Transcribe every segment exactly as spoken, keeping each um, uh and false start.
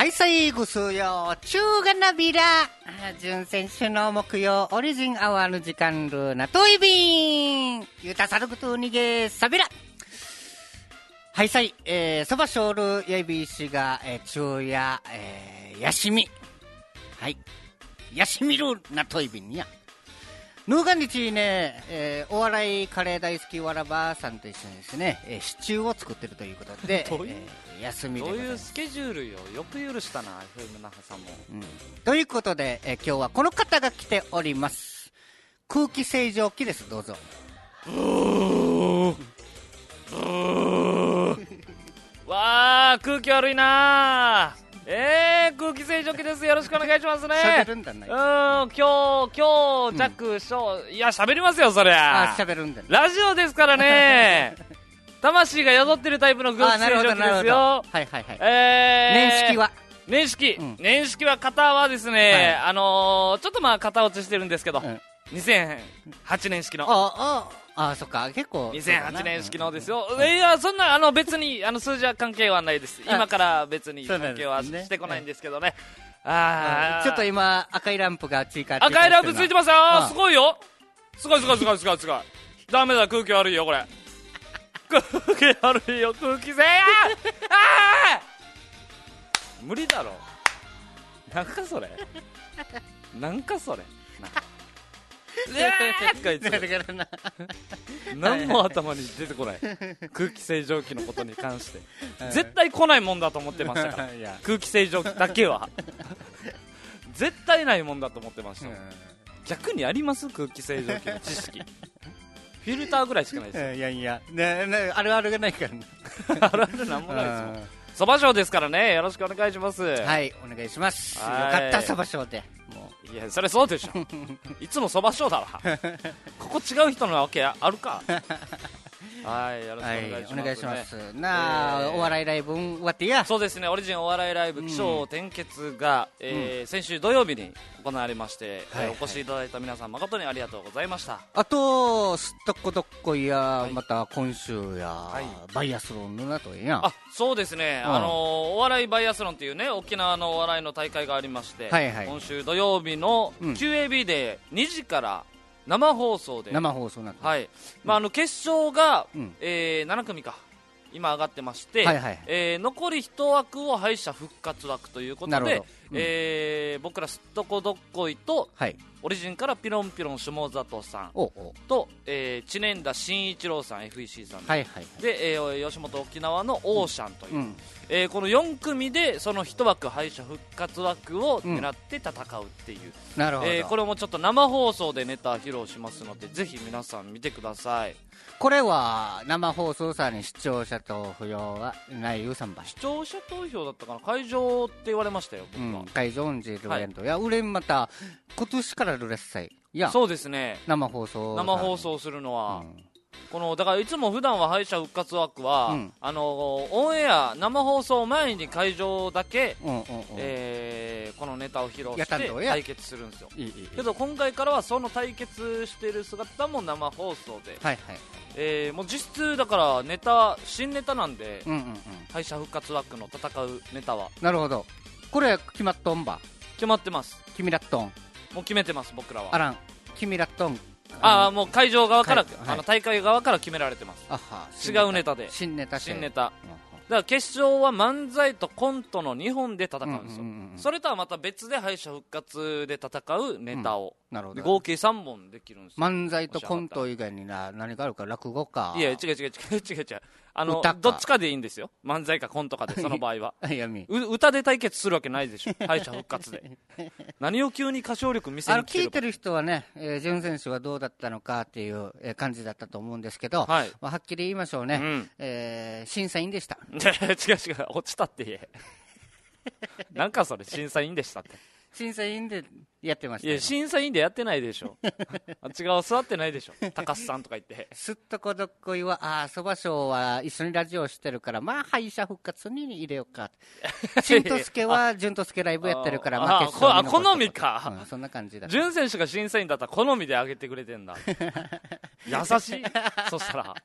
はい、最後数曜、中がなびら。準選手の木曜、オリジンアワーの時間ルーナトイビン。ゆたさることにげさびら。はい、さい、えー、そばしょうるやびしが、えー、中や、えー、やしみ。はい。やしみるなトイビンや。ヌーガンリチね、えー、お笑いカレー大好きわらばさんと一緒にですね、えー、シチューを作ってるということで、 どういう、 えー、休みでございます。 どういうスケジュールよ。よく許したな、エフエム 那覇さんも、 うん。ということで、えー、今日はこの方が来ております。空気清浄機です、どうぞ。 ブーブーわー、空気悪いなー。えー、空気清浄機です。よろしくお願いしますね。 喋るんだね。 うん、今日、今日、ジャック、ショー、いや、喋りますよ、そりゃ。 あ、喋るんだね。 ラジオですからね。魂が宿ってるタイプの空気清浄機ですよ。 はいはいはい。 えー、 年式は年式、 うん、 年式は型はですね、はい、あのー、ちょっとまあ型落ちしてるんですけど、うん、にせんはちねん式の。 ああ、ああ、そっか、結構。 にせんはちねん式のですよ。うん、いや、そんな、あの、別に、あの、数字は関係はないです。今から別に関係はしてこないんですけどね。ああ、ちょっと今、赤いランプが追加。 赤いランプついてますよ。すごいよ。すごいすごいすごいすごいすごい。ダメだ、空気悪いよ、これ。空気悪いよ、空気せやあー無理だろ。なんかそれ。なんかそれ。うわーとか言って何も頭に出てこない空気清浄機のことに関して絶対来ないもんだと思ってましたから空気清浄機だけは絶対ないもんだと思ってました。逆にあります空気清浄機の知識フィルターぐらいしかないですよ。 いやいや、ねね、あるあるがないからねあるあるなんもないですよ。そばしょうですからね、よろしくお願いします。 はい、お願いします。よかったそばしょうで。もういや、それそうでしょいつもそばしょうだわここ違う人のわけあるかはい、よろしくお願いします、ね。はい、お願いします。 なあ、えー、お笑いライブ終わってや。 そうですね、オリジンお笑いライブ起承転結が、うん、えー、先週土曜日に行われまして、はいはい、お越しいただいた皆さん誠にありがとうございました。 あとすっとこどっこいや、はい、また今週や、はい、バイアスロンのなとや。 あ、そうですね、うん、あのー、お笑いバイアスロンっていうね、沖縄のお笑いの大会がありまして、はいはい、今週土曜日の キューエービー でにじから生放送で生放送なって、 はい、まあ、あの決勝が、うん、えー、なな組か今上がってまして、はいはい、えー、残りいち枠を敗者復活枠ということで、うん、えー、僕らすっとこどっこいと、はい、オリジンからピロンピロン下里さんおおと、えー、知念田真一郎さん エフイーシー さんで、はいはいはい、で、えー、吉本沖縄のオーシャンという、うん、えー、このよん組でそのいち枠敗者復活枠を狙って戦うっていう、うん、なるほど、えー、これもちょっと生放送でネタ披露しますのでぜひ皆さん見てください。 これは生放送さに視聴者投票はないいうさんばい視聴者投票だったかな、会場って言われましたよ僕は、うん、 会場んじるエンド、はい、いや俺また今年からルレッサイいやそうですね、 生放送生放送するのは、うん、このだからいつも普段は敗者復活枠は、うん、あのオンエア生放送前に会場だけ、うんうんうん、えー、このネタを披露して対決するんですよ。いいいいけど今回からはその対決してる姿も生放送で、はいはい、えー、もう実質だからネタ新ネタなんで、うんうんうん、敗者復活枠の戦うネタは。 なるほど、これ決まっとんば。 決まってます。 君らっとんもう決めてます僕らは。 あらん、君らっとんああ、もう会場側から、はい、あの大会側から決められてます。あは、違うネタで新ネタ新ネタ、うん、だから決勝は漫才とコントのにほんで戦うんですよ、うんうんうん、それとはまた別で敗者復活で戦うネタを、うん、なるほど、合計さんぼんできるんですよ。 漫才とコント以外にな何があるか、落語か。 いや違う違う違う違う違うあのどっちかでいいんですよ、漫才かコントかで。その場合は歌で対決するわけないでしょ敗者復活で何を急に歌唱力見せに来てるか。 聞いてる人はね、えー、準選手はどうだったのかっていう、えー、感じだったと思うんですけど、はい、まあ、はっきり言いましょうね、うん、えー、審査員でした。 違う違う、落ちたって言えなんかそれ審査員でしたって。 審査員でやってました。 いや審査員でやってないでしょあ違う、座ってないでしょ高須さんとか言ってすっとこどっこいは、ああそばしょうは一緒にラジオしてるから、まあ敗者復活に入れようかしんとすけはじゅんとすけライブやってるから、まあ決勝に残好みか、 うん、そんな感じだ。 潤選手が審査員だったら好みで上げてくれてんだ優しいそしたら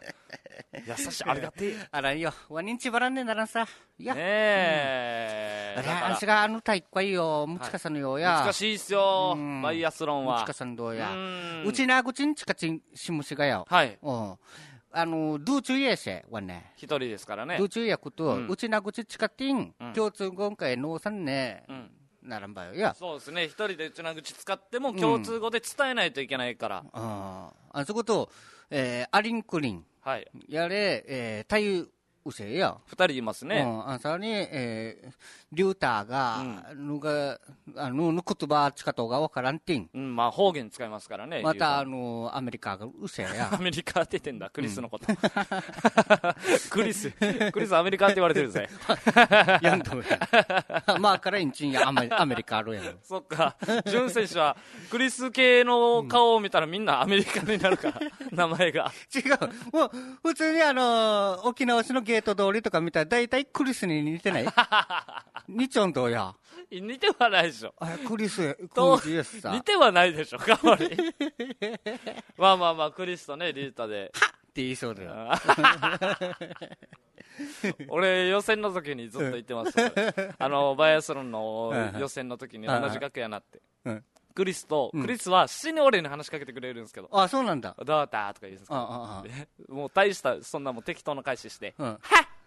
優しい、ありがてえ。 あらいよ、わにんちばらんねならんさ。いや、 ねえ、 だからあんしがあの体育会よ、むちかさんのようや。 難しいっすよ、 うんバイアスロンは。 むちかさんどうや。 うんうちなぐちんちかちんしむしがよ。 はい。 うん。あの、ドゥーチュイエシェはね。 一人ですからね。 ドゥーチュイヤクと、 うんうちなぐちちかてんうん、 共通語会のさんね、 うん。 ならんばよや。 そうですね。一人でうちな口使っても共通語で伝えないといけないから。 ああ、そこと、えー、アリンクリン、 はい。 やれ、えー、タイウセや。 二人いますね。 うん、あさらに、えー、リューターが、ぬが、あの、ぬ言葉ちかとがわからんてん。 うん、まあ方言使いますからね。 また、あリュの、アメリカがうせやア。メリカって言ってんだ、クリスのこと。クリス、クリスアメリカって言われてるぜ。 やんとや。まあ、からいんちんやアメアメリカあるやん。 そっか、ジュン選手はクリス系の顔を見たらみんなアメリカになるから、名前が。 違う。もう、普通にあの、沖縄市のゲート通りとか見たら、だいたいクリスに似てないにちょんどうや。 似てはないでしょ。 あクリス、クとリスさ。 似てはないでしょ、かわり。まあまあまあ、クリスとね、リータで。 って言いそうだよ。 俺、予選の時にずっと言ってます。あの、バイアスロンの予選の時に同じ楽屋になって。 うんクリスと、クリスは死に俺に話しかけてくれるんですけど、 あ、そうなんだ。 どうだったとか言うんですけど、 あああでもう大した、そんなもう適当な返しして、 うん。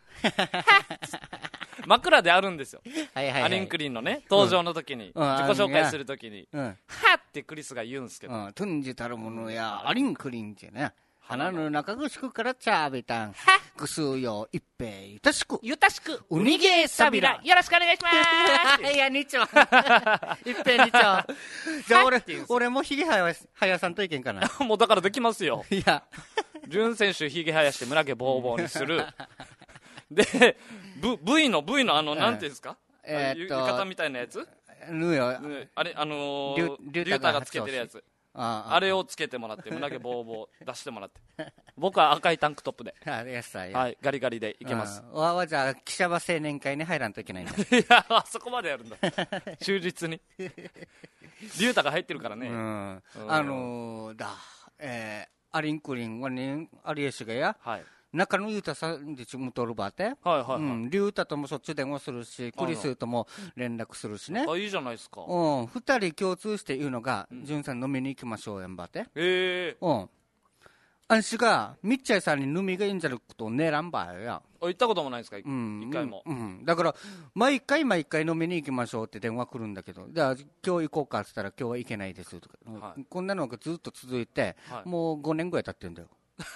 枕であるんですよ。 はいはいはい。 アリンクリンのね、登場の時に、 うん自己紹介する時に、 うん。 はってクリスが言うんですけど、 うん。とんじたるものや、アリンクリンってね。鼻の中ぐしくからちゃべたん。ぐすうよ、一平、ゆたしく。 ゆたしく、 うにげさびら。 よろしくお願いしますいや、二丁。一平二丁。じゃあ俺、俺もひげはや、はやさんといけんかな。 もうだからできますよ。 いや。 ジュン選手、ひげ生やして胸毛ボーボーにする。で、V、V の、V のあの、なんていうんですか、 えーっと浴衣みたいなやつ、 ぬよ。 ねあれ、あのリー、リュリュータがュータがつけてるやつ。 ああれをつけてもらって、胸毛ボーボー出してもらって。僕は赤いタンクトップで、 あ。あ、やさや。 はい、ガリガリでいけます。 うん。わわじゃあ、記者場青年会に入らんといけないんだ。 いや、あそこまでやるんだ。忠実に。リュータが入ってるからね。 うん。 うんあのー、だ、えー、アリンクリン、ワニン、アリエシがや、 はい。 中野ゆうたさんでちむとるばって、 はいはいはい。 うん、リュウタともしょっちゅう電話するし、クリスとも連絡するしね。 あ、いいじゃないですか。 うん、二人共通して言うのが、じゅんさん飲みに行きましょうやんばって。 へえ。 うん。あんしが、みっちゃいさんに飲みがいいんじゃることをねらんばよや。 あ、行ったこともないですか、一うん。 回も。 うん。だから、毎回毎回飲みに行きましょうって電話来るんだけど、じゃあ今日行こうかって言ったら今日は行けないですとか。 はいこんなのがずっと続いて、 はいもうごねんぐらい経ってるんだよ。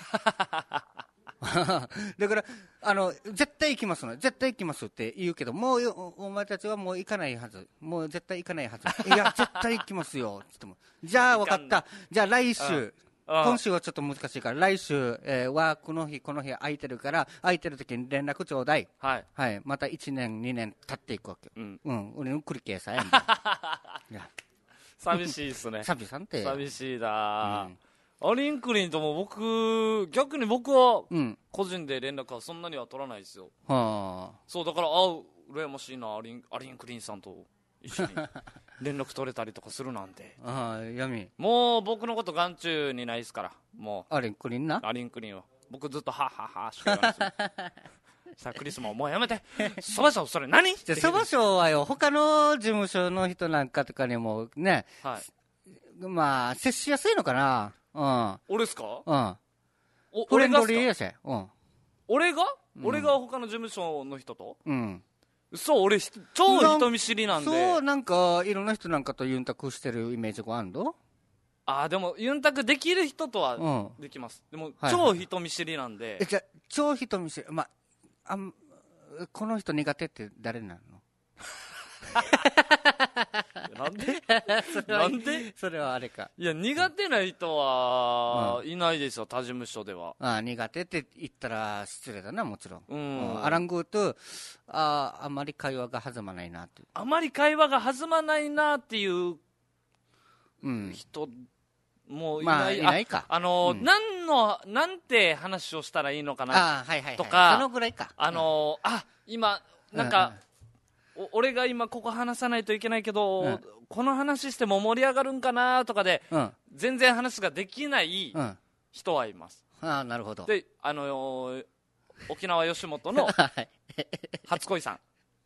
だから、あの、絶対行きますの。絶対行きますって言うけど、もうよ、お前たちはもう行かないはず。もう絶対行かないはず。いや、絶対行きますよ。って言っても。じゃあ分かった。じゃあ来週。今週はちょっと難しいから、来週、えー、はこの日、この日空いてるから、空いてる時に連絡ちょうだい。 はい。 はい。またいちねん、にねん経っていくわけよ。 うん。 うん。俺の繰り返さやんだ。いや、 寂しいっすね。 サビさんって。 寂しいな、 うんアリンクリンとも僕、逆に僕はうん。 個人で連絡はそんなには取らないですよ。 はあ。 そう、だから、あ、羨ましいな、アリン、アリンクリンさんと一緒に連絡取れたりとかするなんて。 ああ、闇。 もう僕のこと眼中にないですから、もあれ、クリンなう、アリンクリンは。僕ずっと、はっはっはしか言わないですよ。さあ、クリスも、もうやめて。そばしょ、それ何じゃ、そばしょうはよ、他の事務所の人なんかとかにもね、 はい。 まあ、接しやすいのかな。うん。 俺っすかうん。 おフレンド俺がっすかリーやし。うん。 俺が、俺が他の事務所の人とうん。 そう、俺ひ、超人見知りなんで。 そう、なんか、いろんな人なんかとユンタクしてるイメージがあるのああ、でも、ユンタクできる人とはうん。 できます。でも、 はい超人見知りなんで。 え、じゃあ、超人見せる。まあ、あん、この人苦手って誰なのなんでそれはなんでそれはあれか。 いや、苦手な人はいないですよ、他事務所では。 ああ、苦手って言ったら失礼だな、もちろん。 ううんん。 アラングーと、ああ、あまり会話が弾まないなって。 あまり会話が弾まないなっていううん。 人もいまあ、 ない。 いないか。 ああの、 うん何の、なんて話をしたらいいのかな。 ああ、はいはいはい。 とかそのぐらいか。 あの、あ、今、なんか、お俺が今ここ話さないといけないけど、 うんこの話しても盛り上がるんかなとかで、 うん。うん。 全然話ができないうん。 人はいます。 ああ、なるほど。 で、あのー沖縄吉本のはい。 初恋さん。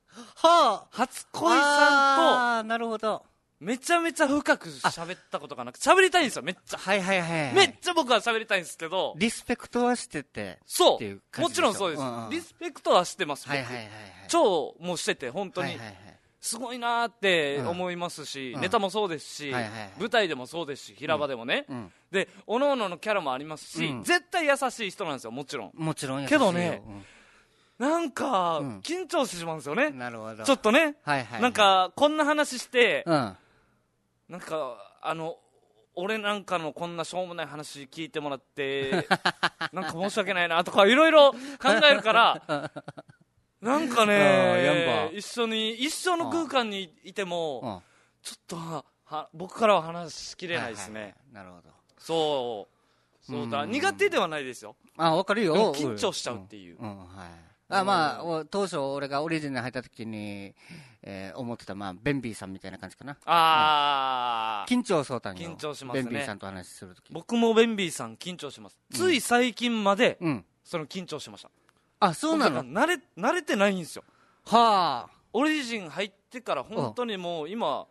はあ。 初恋さんとああ、なるほど。 めちゃめちゃ深く喋ったことがなく喋りたいんですよ、めっちゃ。 はいはいはい、はい。 めっちゃ僕は喋りたいんですけど、 リスペクトはしてて。 そうっていう感もじでしょちろんそうです、 うんうん、 リスペクトはしてます、 はいはいはいはい。 超もうしてて本当に、 はいはいはい、 すごいなーって思いますし、 うん、 ネタもそうですし、 はいはいはい、 舞台でもそうですし、平場でもね、 うんうん、 で各々のキャラもありますし、うん、絶対優しい人なんですよ、もちろん。 もちろん優しいけどね、 うん、 なんか、 うん、 緊張してしまうんですよね。 なるほど。 ちょっとね、 はいはいはい、 なんかこんな話して、 うん、 なんかあの俺なんかのこんなしょうもない話聞いてもらってなんか申し訳ないなとかいろいろ考えるからなんかね、一緒に一緒の空間にいてもちょっとはは僕からは話しきれないですね、はいはいはい、 なるほど。 そうそうだ、苦手ではないですよ。 あ、分かるよ。 緊張しちゃうっていう、 うんうん、はい。あ、まあ、当初俺がオリジンに入った時に、えー、思ってた、まあ、ベンビーさんみたいな感じかな。 ああ、 うん、緊張そうたんよ。 緊張しますね。 ベンビーさんと話する時。 僕もベンビーさん緊張します、うん、つい最近まで、うん、その緊張しました。 あ、そうなの。 慣れ慣れてないんですよ。 はあ。 オリジン入ってから本当にもう今、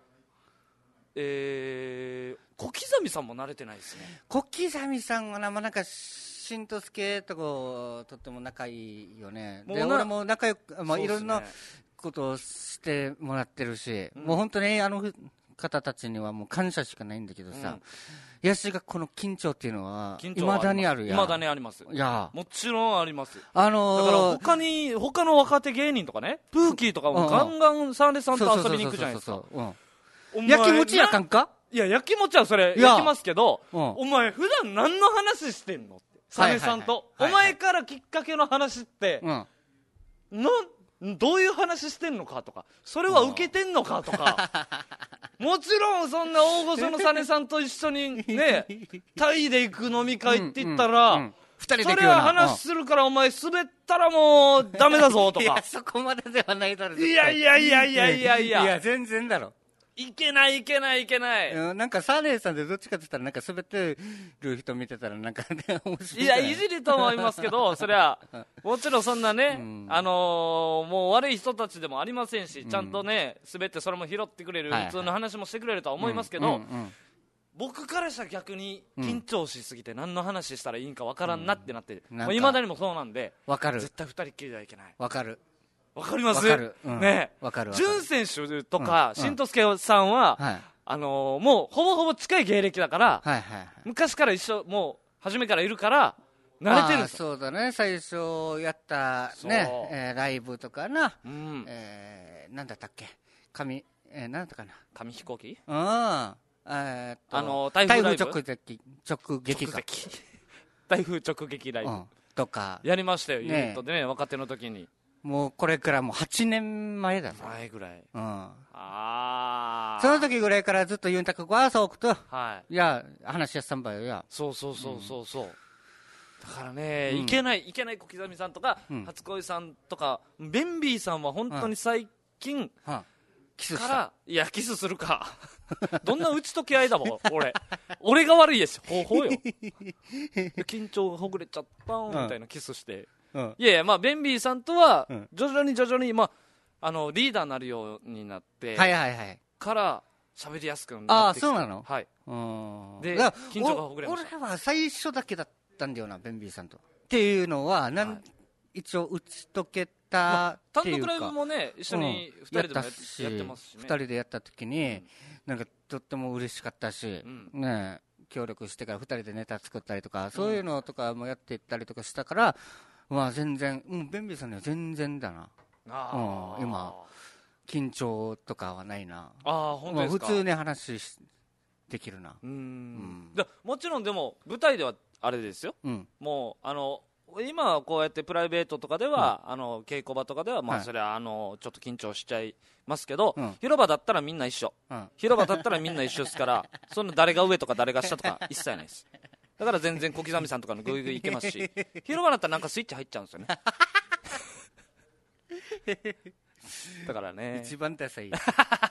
えー、小刻みさんも慣れてないですね。 小刻みさんはな、まあ、なんかしんとすけとことっても仲いいよね。で俺も仲良く、まあ、いろんなことをしてもらってるし、うん、もう本当にあの方たちにはもう感謝しかないんだけどさ、うん、ヤシがこの緊張っていうのはいまだにあるやん。 いまだにあります。いやもちろんあります。 あのー、 だから他に他の若手芸人とかね、プーキーとかもガンガンサンレさんと遊びに行くじゃないですか。 焼き餅やかんか。 いや焼き餅はそれ焼きますけど、うん、お前普段何の話してんのってサネさんと、お前からきっかけの話って、うん、などういう話してんのかとか、それは受けてんのかとかもちろんそんな大御所のサネさんと一緒にねタイで行く飲み会って言ったら、うんうんうん、ふたりで行くような、それは話するからお前滑ったらもうダメだぞとか。いやそこまでではないだろ。 いやいやいやいやいやいやいや全然だろ。 いけないいけないいけない、 うん、なんかサーレーさんでどっちかって言ったらなんか滑ってる人見てたらなんか、ね、面白い。 いやいじりと思いますけどそれはもちろんそんなね、うん、あのー、もう悪い人たちでもありませんし、うん、ちゃんとね滑ってそれも拾ってくれる、はいはい、普通の話もしてくれるとは思いますけど、うんうんうん、僕からしたら逆に緊張しすぎて何の話したらいいんかわからんなってなって、いまだにもそうなんで、 わかる、 絶対二人っきりではいけない。 わかるわかります。 わかる、うん、 ね、 わかる。 潤選手とか、うん、新藤助さんは、はい、あのー、もうほぼほぼ近い芸歴だから、はいはいはい、昔から一緒、もう初めからいるから慣れてるんですよ。 そうだね、最初やったね、えー、ライブとかな、うん、えー、なんだったっけ、紙、えー、なんだったかな、 紙飛行機、 うん、えー、っとあのー、台風ライブ、 台風直撃直撃か台風直撃ライブ、うん、 とかやりましたよ、ユニットでね、若手の時に。 もうこれからもうはちねんまえだぞ。 前ぐらい。 うん。ああ。 その時ぐらいからずっとユンタクが朝起くと、 はい。 いや、話しやすさんばよ、いや。 そうそうそうそうそう。うん、だからね、うん、いけない、いけない小刻みさんとか、うん、初恋さんとか、ベンビーさんは本当に最近、うんうん、 キスから、いや、キスするか。どんな打ち解け合いだもん、俺。俺が悪いですよ、ほうほうよ。緊張がほぐれちゃったみたいなキスして。うん、いやいや、まあ、ベンビーさんとは徐々に徐々に、まあ、あのリーダーになるようになって、 はいはいはい、 から喋りやすくなってきて。 ああ、そうなの。 はい。 うん、 で緊張がほぐれました。 俺は最初だけだったんだよな、ベンビーさんとっていうのはなん、はい、一応打ち解けたっていうか、 まあ、単独ライブもね一緒にふたりでも や,、うん、やってますしね。 ふたりでやった時に、うん、なんかとっても嬉しかったし、うん、ね、協力してからふたりでネタ作ったりとか、そういうのとかもやっていったりとかしたから、まあ全然、うん、ベンビーさんには全然だな。あ、うん、今緊張とかはないな。 ああ、本当ですか。 普通に話できるな。 うん、うん、でもちろんでも舞台ではあれですよ、うん、もうあの今はこうやってプライベートとかでは、うん、あの稽古場とかでは、まあ、それはあのちょっと緊張しちゃいますけど、うん、広場だったらみんな一緒、うん、広場だったらみんな一緒ですからそんな誰が上とか誰が下とか一切ないです。だから全然小刻みさんとかのグイグイいけますし、広場だったらなんかスイッチ入っちゃうんですよね。 だからね。 一番ダサい。 こ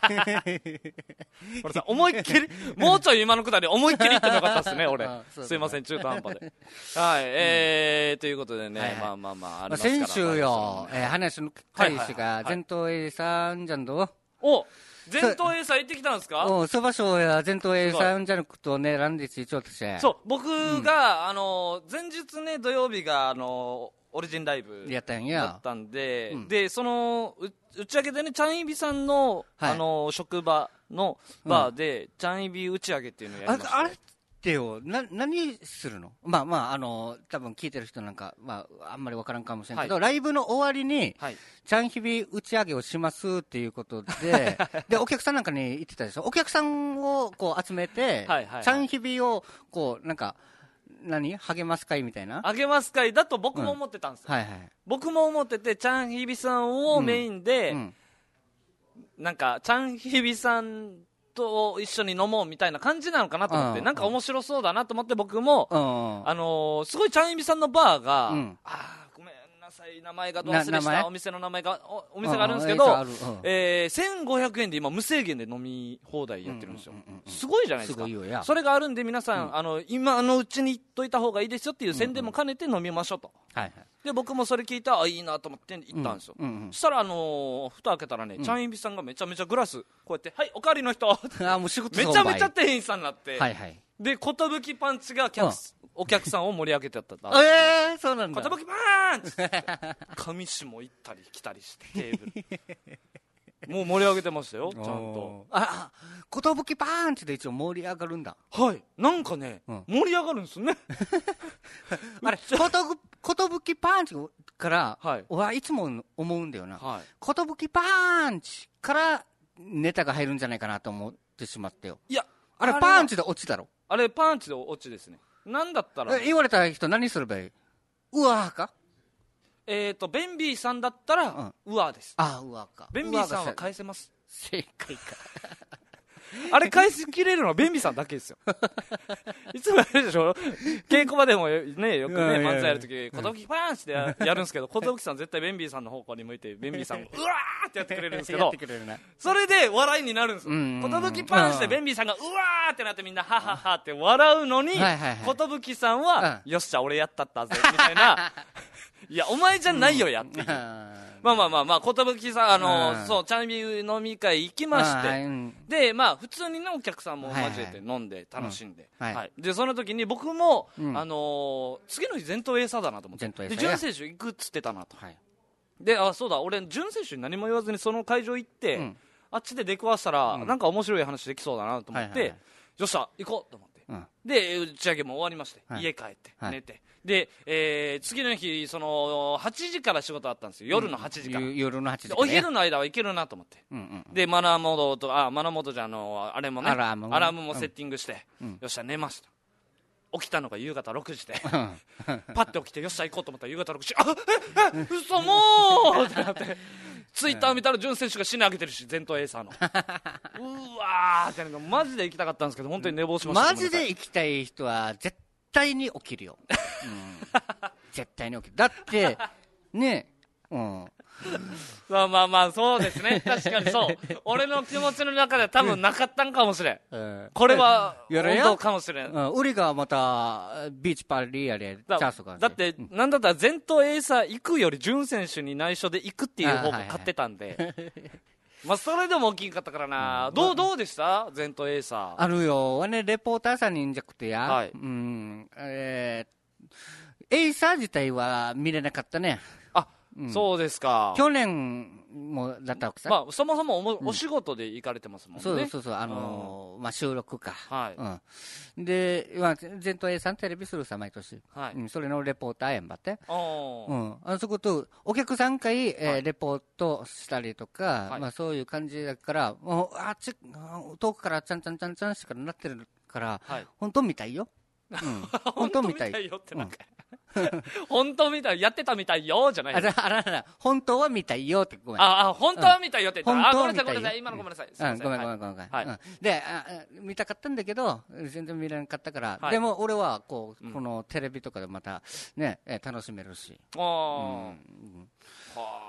れさ、思いっきり、もうちょい今のくだり思いっきり言ってもよかったですね、俺。すいません、中途半端で。はい、えー、ということでね、まあまあまあ、ありますから。 先週よ、えー、話の開始が、全東 A さんじゃんどお全東 A さん行ってきたんですか？ おそば賞や全東 A さんじゃなくとね、ランディチちょっとして。 そう、僕が、あの、前日ね、土曜日が、あの、オリジンライブやったんや。 だったんで、うん、で、その、打ち上げでね、チャンイビさんの、はい、あの、職場のバーで、うん、チャンイビ打ち上げっていうのをやりました。 あれってよ、な、何するの？まあまあ、あの、多分聞いてる人なんか、まあ、あんまりわからんかもしれないけど、はい、ライブの終わりに、はい、チャンヒビ打ち上げをしますっていうことで、で、お客さんなんかに言ってたでしょ？お客さんをこう集めて、はいはいはい、チャンヒビを、こう、なんか、何励ます会みたいな励ます会だと僕も思ってたんですよ、うんはいはい、僕も思っててチャンヒビさんをメインで、うんうん、なんかチャンヒビさんと一緒に飲もうみたいな感じなのかなと思って、うん、なんか面白そうだなと思って僕も、うん、あのー、すごいチャンヒビさんのバーが、うん、あーごめんなさい名前がど忘れしたお店の名前が お, お店があるんですけど、うんうんえー、せんごひゃくえんで今無制限で飲み放題やってるんですよ、うんうんうんうん、すごいじゃないですか。すごいよや。それがあるんで皆さん、うん、あの今のうちに言っといた方がいいですよっていう宣伝も兼ねて飲みましょうと、うんうんはいはい、で僕もそれ聞いたらあいいなと思って行ったんですよ、うんうんうん、そしたら、あのー、蓋開けたらね、うん、チャンイビさんがめちゃめちゃグラスこうやってはいおかわりの人あもう仕事めちゃめちゃ店員さんになって、はいはい、で寿パンチが客、うんお客さんを盛り上げてやったんだえー、そうなんだ。 寿パンチ上司も行ったり来たりしてテーブルもう盛り上げてましたよちゃんと。 あ寿パンチで一応盛り上がるんだ。 はいなんかね、うん、盛り上がるんですねあれ寿パンチから、はい、俺はいつも思うんだよな、はい、寿パンチからネタが入るんじゃないかなと思ってしまってよ。いやあれパンチで落ちだろ。 あれパンチで落ちですね。なんだったら言われた人何すればいい？うわーかえっ、ー、とベンビーさんだったら、うん、うわーです。 あうわーか。 ベンビーさんは返せます。 正解かあれ返しきれるのはベンビーさんだけですよいつもやるでしょ稽古場でもねよくね漫才やるとき寿パーンってやるんですけど寿さん絶対ベンビーさんの方向に向いてベンビーさんがうわーってやってくれるんですけどそれで笑いになるんですよ。寿パーンしてベンビーさんがうわーってなってみんなハハハって笑うのに寿さんはよっしゃ俺やったったぜみたいないやお前じゃないよやっていうまあまあまあまあ寿さんあのー、そうチャンビ飲み会行きまして、うん、でまあ普通にねお客さんも交えて飲んで楽しんで、はいはいはい、でその時に僕も、うん、あのー、次の日全東エーサーだなと思ってで潤選手行くっつってたなと、はい、であそうだ俺潤選手に何も言わずにその会場行って、うん、あっちで出くわしたら、うん、なんか面白い話できそうだなと思って、はいはいはい、よっしゃ行こうと思って、うん、で打ち上げも終わりまして、はい、家帰って、はい、寝てで、えー、次の日そのはちじから仕事あったんですよ夜のはちじから、うん、 夜のはちじから、 ね、お昼の間は行けるなと思って、うんうんうん、でマナーモードとあマナーモードじゃあのあれもねアラームも、アラームもセッティングして、うん、よっしゃ寝ました。起きたのが夕方ろくじでパッて起きてよっしゃ行こうと思ったら夕方ろくじあええ嘘もうってなってツイッター見たら潤選手が死に上げてるし全東エーサーのうわーってなんかマジで行きたかったんですけど本当に寝坊しました。 マジで行きたい人は絶対に起きるよ、うん、絶対に起きる。だってねうんまあまあまあそうですね確かにそう俺の気持ちの中では多分なかったんかもしれん、うん、これは本当かもしれん、うん、 ウリがまたビーチパリアでチャンスがだって、うん、なんだったら全東エーサー行くより潤選手に内緒で行くっていう方が勝ってたんで、はいはい、まあそれでも大きかったからな、うん、どうどうでした全東エーサー。 あるよねレポーターさんにんじゃくてや、はい、うんえー、エーサー自体は見れなかったね。 うん、そうですか。 去年もだったわけさ、 まあ、そもそも お,、うん、お仕事で行かれてますもんね。 そうそうそう、あのーうんまあ、収録か、はいうん、で、まあ、全東 A さんテレビするさ毎年、はいうん、それのレポーターやんばって、うん、あそことお客さん会、えーはい、レポートしたりとか、はいまあ、そういう感じだからもうあっち遠くからちゃんちゃんちゃんちゃんしかなってるから、はい、本当みたいよ、うん、本当みたいよってなんか、うん本当みたいやってたみたいよじゃないあらあらあら本当は見たいよってごめんああ本当は見たいよって言った、うん、あごめんなさいごめんなさい今のごめんなさい、 うん、ごめんごめんごめんごめん、はいうん、であ見たかったんだけど全然見れなかったから、はい、でも俺はこう、うん、このテレビとかでまたね楽しめるしあ、うん、は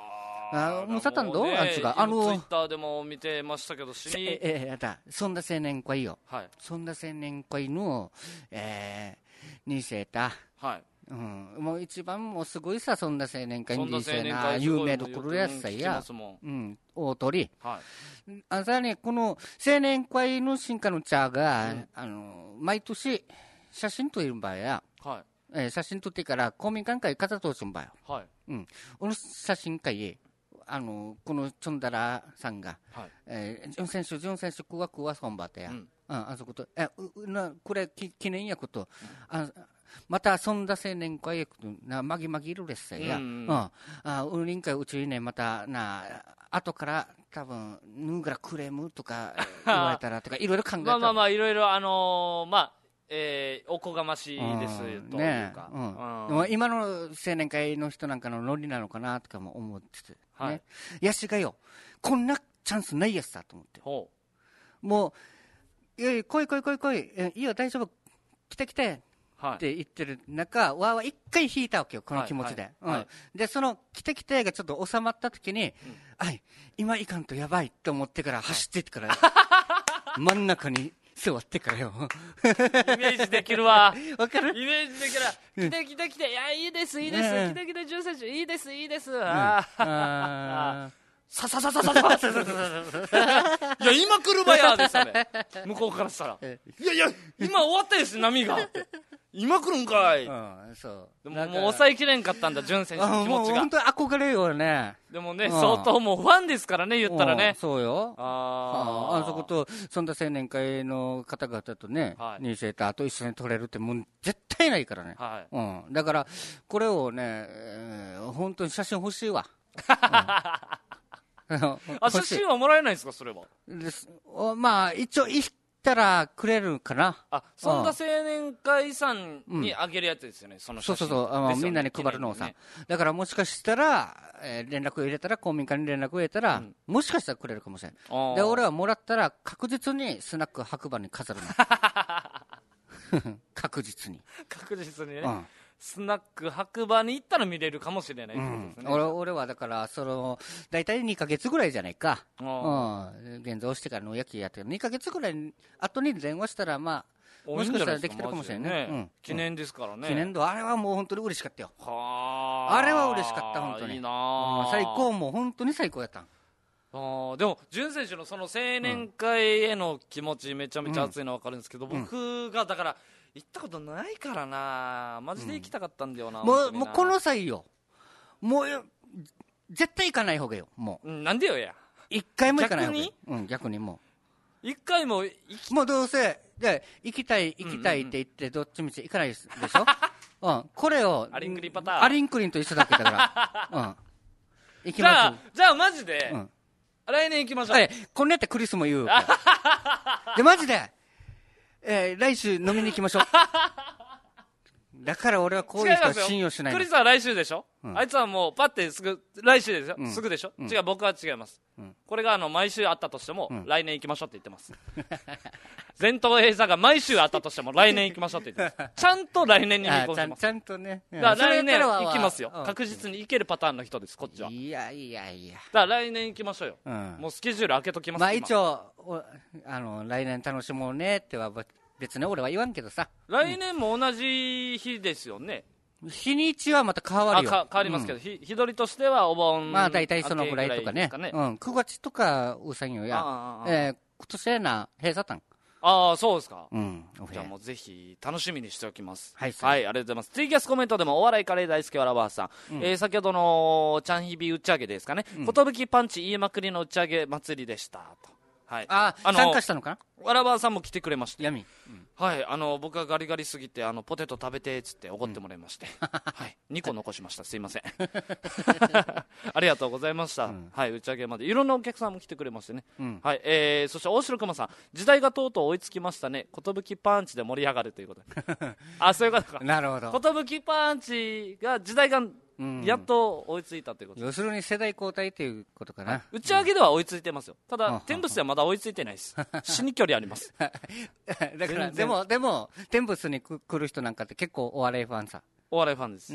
あもうサタンどねあんちがあのツイッターでも見てましたけど死にええやだそんな青年会よはいそんな青年会のえーにせたはいうん、もう一番もうすごいさそんな青年会そんな青にせな年会有名どころやさ聞きやますもんうん大鳥はいあさらにこの青年会の進化の茶が、 うんあの毎年写真撮る場合や、 はいえー写真撮ってから公民館会飾通すんばよ、 はいうん、この写真会あのこのチョンダラさんが、 はいえー、ジュン選手ジュン選手クワクワそんばってや、 うんうんあそことえうなこれき記念やこと、うん、あまたそんだ青年会やことなまぎまぎいるれっさや、 ううんんうん、あうりんかうちにねまたな後から多分ぬんぐらクレームとか言われたらとかいろいろ考えたまあまあまあいろいろあのー、まあえー、おこがましいですというか、 ねうんうんでも今の青年会の人なんかのノリなのかなとかも思ってて、ねはい、 やしがよこんなチャンスないやつだと思ってほもういやいや来い来い来い来いえいいよ大丈夫来て来てはいって言ってる中、わーわー一回引いたわけよ、この気持ちで。 はいはいはいうん、で、その来て来てがちょっと収まった時に、 うんはい、今いかんとやばいと思ってから走ってってから、真ん中に座ってからよ。 イメージできるわわかるイメージできる来て来て来ていやいいですいいです、 ね来て来て潤選手いいですいいです、 うんああさささささささいや今来るばやですよね向こうからしたらえいやいや今終わったです波がって今来るんかい、 ーうん、そう。 でもなんかもう抑えきれんかったんだ潤選手のあ気持ちがもう本当に憧れよね。 でもね、 うん相当もうファンですからね言ったらうんねそうよ。 あーああそことそんな青年会の方々とね、 はいニュースレターと一緒に取れるってもう絶対ないからね、 はいうん、だからこれをね、えー本当に写真欲しいわ、うん、 あ欲しい写真はもらえないんですかそれはですおまあ一応行ったらくれるかな。 あそんな青年会さんにあげるやつですよね、その写真そうそうそう、あのですよねみんなに配るのをさ、 記念にねだからもしかしたら、えー連絡を入れたら公民館に連絡を入れたら、 うんもしかしたらくれるかもしれない。 あーで俺はもらったら確実にスナック白馬に飾るの確実に、 確実にね、 うんスナック白馬に行ったら見れるかもしれないってことですね、 俺俺はだからその大体にかげつぐらいじゃないか、 あうん、現像してからの焼きやってにかげつぐらい後に電話したらまーもしかしたらできてるかもしれないねマジでうん記念ですからねあ記念度あれはもう本当に嬉しかったよ、 はああれは嬉しかった本当にいいなうんあ最高もう本当に最高やったんあーでも潤選手のその青年会への気持ちめちゃめちゃ熱いの分かるんですけど、 うん僕がだから行ったことないからなマジで行きたかったんだよな、 も本当になうもうこの際よもうよ絶対行かない方がいいよもううんなんでよや一回も行かない方がいい逆うん逆にも一回も行きうもうどうせで行きたい行きたいって言ってどっちみち行かないでしょうんこれをアリンクリンパターンアリンクリンと一緒だけだからうん行きじゃまあじゃあマジで、 うん来年行きましょう、 すえこんなやってクリスも言うでマジでえー来週飲みに行きましょうだから俺はこういう人は信用しないのクリスは来週でしょ、 うんあいつはもうパッてすぐ来週ですよ、 うんすぐでしょ、 うん違う僕は違います、 うんこれがあの毎週あったとしても、 うん来年行きましょうって言ってます前頭閉鎖が毎週あったとしても来年行きましょうって言ってますちゃんと来年に見あ込んでますちゃんちゃんとねだから来年それからは行きますようん確実に行けるパターンの人ですこっちはだいやいやいやから来年行きましょうよ、 うんもうスケジュール開けときます、 まあ今一応おあの来年楽しもうねっては別に俺は言わんけどさ来年も同じ日ですよね、 日にちはまた変わるよあか変わりますけど、ひ日取りとしてはお盆まあ大体そのぐらいとかね明けぐらいですうん、くがつとかうさんよや、 ああああえー、今年やな閉鎖たんああそうですか、 うんおじゃあもうぜひ楽しみにしておきますはいはい、ありがとうございますツイキャスコメントでもお笑いカレー大好きわらばーさん、 うんえー先ほどのチャンヒビ打ち上げですかねうん寿、パンチ言いまくりの打ち上げ祭りでしたと、はい、 ああの参加したのかなわらばーさんも来てくれまして闇、うんはい、あの僕がガリガリすぎてあのポテト食べてっつっておごってもらいまして、はい、にこ残しましたすいませんありがとうございました、 うんはい、打ち上げまでいろんなお客さんも来てくれましてね、 うんはいえー、そして大城熊さん時代がとうとう追いつきましたね寿パンチで盛り上がるということであそういうことかなるほど、 寿パンチが時代がうんやっと追いついたということで、 要するに世代交代ということかな、 打ち上げでは追いついてますよただうん天物ではまだ追いついてないです死に距離ありますだから全然でもでも天仏にく来る人なんかって結構お笑いファンさお笑いファンです、 ね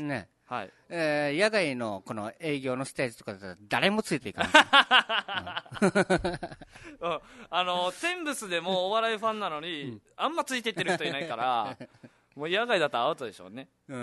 はい、 えー野外のこの営業のステージとかだったら誰もついていかない。 うん、あの天ブスでもお笑いファンなのに、うん、あんまついてってる人いないからもう野外だったらアウトでしょうね。うん、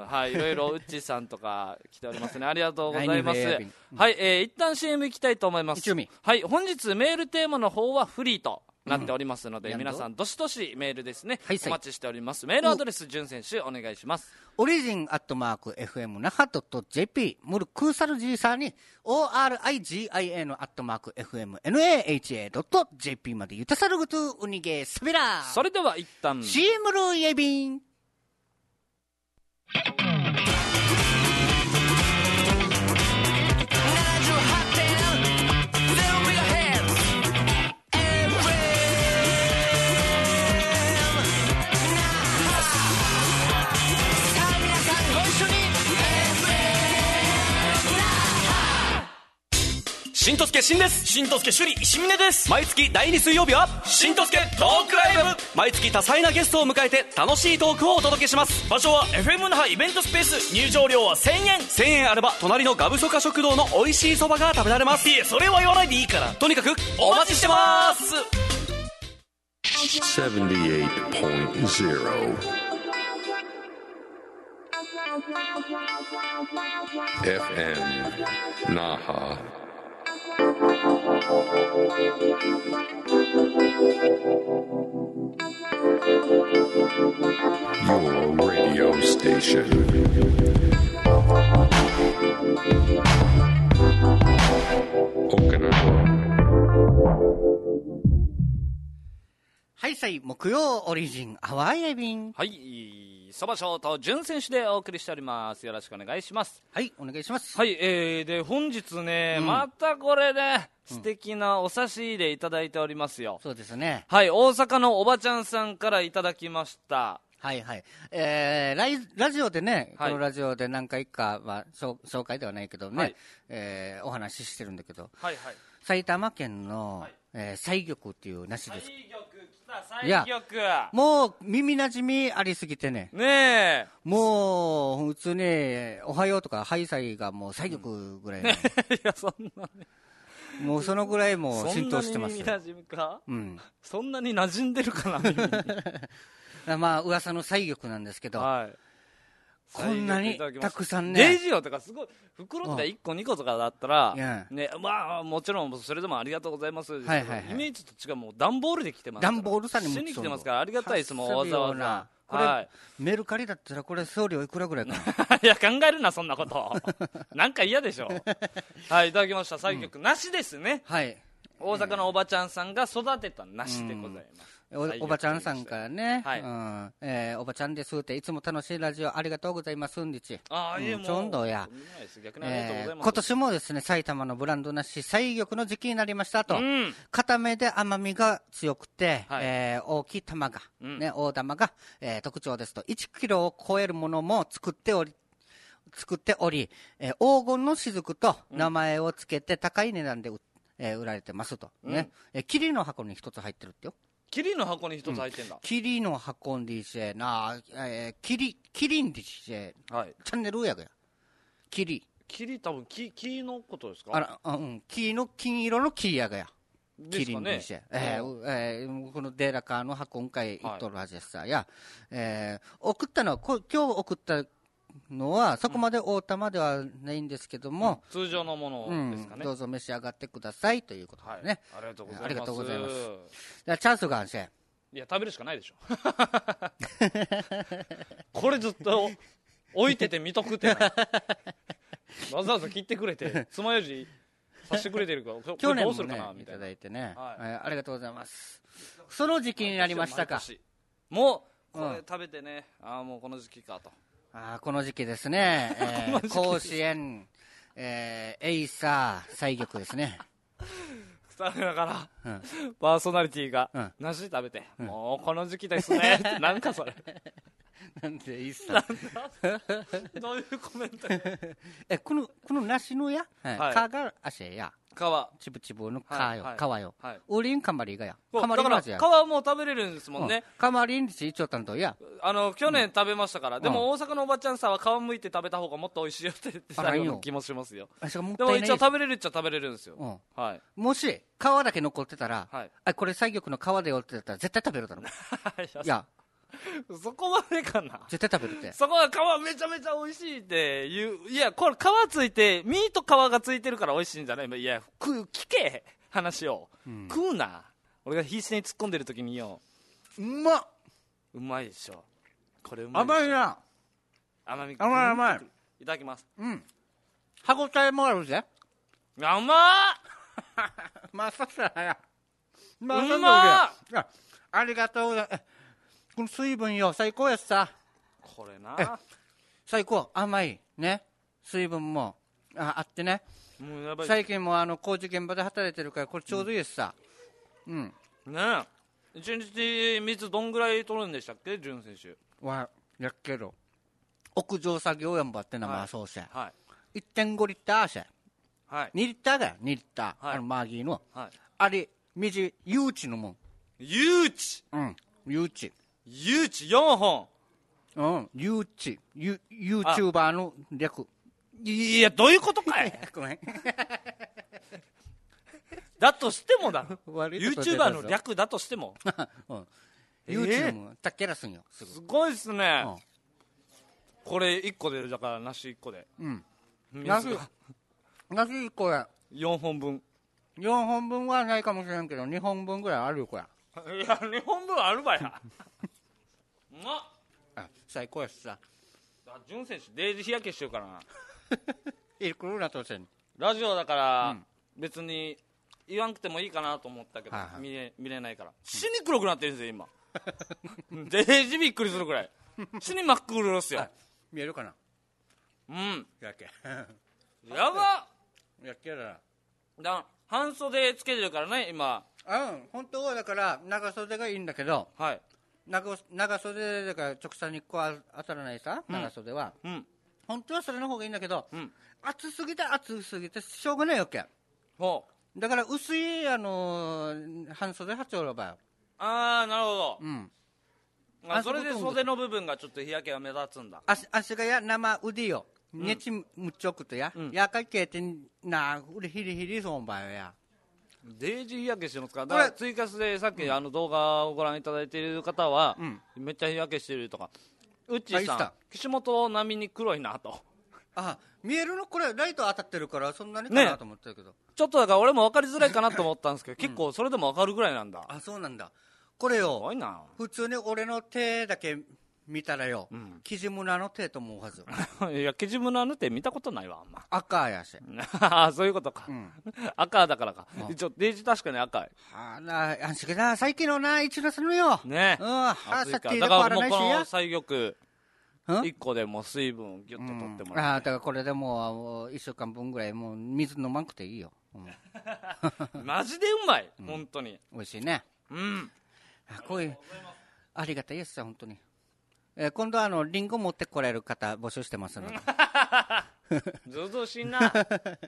はい、いろいろうっちーさんとか来ておりますね。ありがとうございます。はい、えー、一旦 シーエム 行きたいと思います。はい、本日メールテーマの方はフリーとなっておりますので、うん、皆さんどしどしメールですね、はい、お待ちしております。メールアドレスじゅん選手お願いします。 オリジンアットマーク エフエム 那覇 .jp ムルクーサルジーサーに オーアールアイジーアイエヌ アットマーク エフエム ナハ .jp までゆたさるぐとうにげすびら。 それでは一旦シーエム ルーイエビン。 しんとすけしんです。しんとすけ首里石峰です。毎月だいに水曜日はしんとすけトークライブ。毎月多彩なゲストを迎えて楽しいトークをお届けします。 場所は エフエム 那覇イベントスペース。入場料はせんえん。 せんえんあれば隣のガブソカ食堂の美味しいそばが食べられます。 いえ、それは言わないでいいから。 とにかくお待ちしてます。 セブンティエイトポイントゼロ エフエム 那覇Your radio station. Okinawa. はいさい、木曜オリジンアワーエビン。 はい、そばショート潤選手でお送りしております。よろしくお願いします。 はい、お願いします。 はい、えー、で本日ね、うん、またこれね素敵なお差し入れいただいておりますよ。 そうですね。 はい、大阪のおばちゃんさんからいただきました。 はいはい、えー、ライラジオでね、はい、このラジオで何回か、まあ、紹介ではないけどね、はい、えー、お話ししてるんだけど、はいはい、埼玉県の、はい、えー、西玉っていう梨です。 西玉来た。西玉もう耳なじみありすぎてね、 ねえ、 もう普通におはようとかハイサイがもう西玉ぐらいの、うん、いやそんなね、 もうそのぐらいもう浸透してますよ。 そんなに耳なじみか、 うん、 そんなに馴染んでるかな耳にまあ噂の西玉なんですけど、はい、こんなにたくさんね、 デイジオとかすごい袋とかいっこにことかだったら、ね、まあもちろんそれでもありがとうございますですけど、はいはいはい、イメージと違う、もう段ボールで来てますから、 段ボールさんにも来てますから、ありがたいですもん。わざわざこれ、はい、メルカリだったらこれ送料いくらぐらいかないや考えるなそんなことなんか嫌でしょはい、いただきました。西玉、うん、梨ですね。はい、大阪のおばちゃんさんが育てた梨でございます。 お, おばちゃんさんからね、はい、うん、えー、おばちゃんですって、いつも楽しいラジオありがとうございますんでち。ああ、いえ、もうちょんどや、えー、今年もですね、埼玉のブランド梨西玉の時期になりましたと、うん、固めで甘みが強くて、はい、えー、大きい玉が、うん、ね、大玉が、えー、特徴ですと、いちキロを超えるものも作っており作っており、えー、黄金の雫と名前をつけて高い値段で売、えー、売られてますと、うん、ね、えー、霧の箱に一つ入ってるってよ。 霧の箱に一つ入ってんだ。うん、 霧の箱にしてな、えー、霧霧にして、はい、チャンネルやがや。霧。 霧多分木木のことですか。 あら、うん、木の金色の木やがや。霧にして、えーえー、このデーラカーの箱今回行っとるはずですさ、はい、や、えー、送ったのはこ今日送ったのはそこまで大玉ではないんですけども、 うん、通常のものですかね、 うん、どうぞ召し上がってくださいということでね、 はい、ありがとうございます。ありがとうございます。 じゃあチャンスがあんせん、 いや食べるしかないでしょこれずっと置いてて見とくってないわざわざ切ってくれて爪楊枝さしてくれてるから去年もねいただいてね、はい、ありがとうございます。その時期になりましたか。 もうこれ食べてね、うん、ああもうこの時期かと。 あこの時期ですね、えー、甲子園、えー、エイサー西玉ですねだから、うん、パーソナリティが、うん、梨食べて、うん、もうこの時期ですねなんかそれなんでエイサーどういうコメントえこのこの梨のや、はい、かがあしや皮チブチブの皮よ、 はいはい皮よ、 はいウリンカマリがや、 そうカマリだからの味や、 皮も食べれるんですもんね、 カマリンチ一応担当や、 あの去年食べましたから、でも大阪のおばちゃんさんは皮むいて食べた方がもっと美味しいよって言ってたような気もしますよ。 あ、しかももっでもたいない一応食べれるっちゃ食べれるんですよ、 うん、 はいもし皮だけ残ってたら、 はいあ、これ西玉の皮でよって言ったら絶対食べるだろ。いや、 そこまでかな。 絶対食べるって。 そこは皮めちゃめちゃ美味しいって言う。いや、これ皮ついて、身と皮がついてるから美味しいんじゃない？いや、く聞け話を、うん、食うな。俺が必死に突っ込んでる時によ。 うまっ。 うまいでしょ。これうまいでしょ。 甘いな。 甘み。 甘い甘い。 いただきます。 うん。歯ごたえもあるぜ。 甘っまささや。 まあ、うまっ。 ありがとうございます。この水分よ、最高やしさ。 これな。 最高、甘い。ね。水分も あ, あってね。 もうやばい。 最近もあの工事現場で働いてるから、これちょうどいいしさ。うん。 うん、ねえ。一日水どんぐらい取るんでしたっけ、潤選手。 は、やっけど。屋上作業やんばってな、まあそうせ。 はい。 いってんごリッターせ。 はい。 にリッターだよ、にリッター。 はい、 あのマーギーの。 はい。 あれ、水、誘致のもん。 誘致うん、誘致。 誘致よんほん。うん、誘致。ユ、ユーチューバーの略。 いや、どういうことかいごめん。 だとしてもだ。 悪いユーチューバーの略だとしても。 うん。ユーチューバーたっけらすんよ。 すごいっすね。 うん、これいっこで、だから梨いっこで。 うん。梨、梨いっこや。 よんほんぶん。 よんほんぶんはないかもしれんけど、にほんぶんぐらいあるよ、これ。 いや、にほんぶんあるばや。うまっ。 あ、最高やしさ。 潤選手、デージ日焼けしてるからな。 いくるなとせん。 ラジオだから、うん、別に言わんくてもいいかなと思ったけど、はいはい、見れ、見れないから。死に黒くなってるんですよ、今。デージびっくりするくらい。死に真っ黒っすよ。 見えるかな。 うん。 やけ。 やばっ。やけだ。 だ、半袖つけてるからね、今。 うん、本当はだから長袖がいいんだけど、 はい、 長, 長袖だから直射日光当たらないさ、うん、長袖は、うん、本当はそれの方がいいんだけど、うん、暑すぎて暑すぎてしょうがないわけ。 ほうだから薄い、あのー、半袖はちょうろばよ。 ああ、なるほど、 うん、 あ、それで袖の部分がちょっと日焼けが目立つんだ。 足, 足がや生腕よ、うん、ねちむっちょくとや、うん、やかけてな腕ヒリヒリそうばよや。 デージ日焼けしてますから、だからツイキャスでさっき、うん、あの動画をご覧いただいている方は、うん、めっちゃ日焼けしてるとか、うっちーさん、岸本並みに黒いなと。 あ、見えるのこれ、ライト当たってるから、そんなにかなと思ってるけど、ね、 ちょっとだから俺も分かりづらいかなと思ったんですけど、結構それでも分かるぐらいなんだ。 あ、そうなんだ。これよ、 すごいな。 普通に俺の手だけ見たらよ、うん、キジムナの手と思うはず。 いや、キジムナの手見たことないわ、あんま。 赤やし。 ああ、そういうことか。うん、赤だからか。うん、一応、デージ確かに赤い。 ああ、な、あんしけな、最近のな、一度するよ。 ね。 うん、あ、さっきだからもうこの西玉、一個でもう水分をギュッと取ってもらって。うん、 ああ、だからこれでもう、一週間分ぐらい、もう水飲まんくていいよ。 うん、マジでうまい、うん、本当に。 美味しいね。 うん。 こういう、ありがたいですよ、本当に。えー、今度はあのリンゴ持ってこられる方募集してますので。 ずうずうしいな。 あ,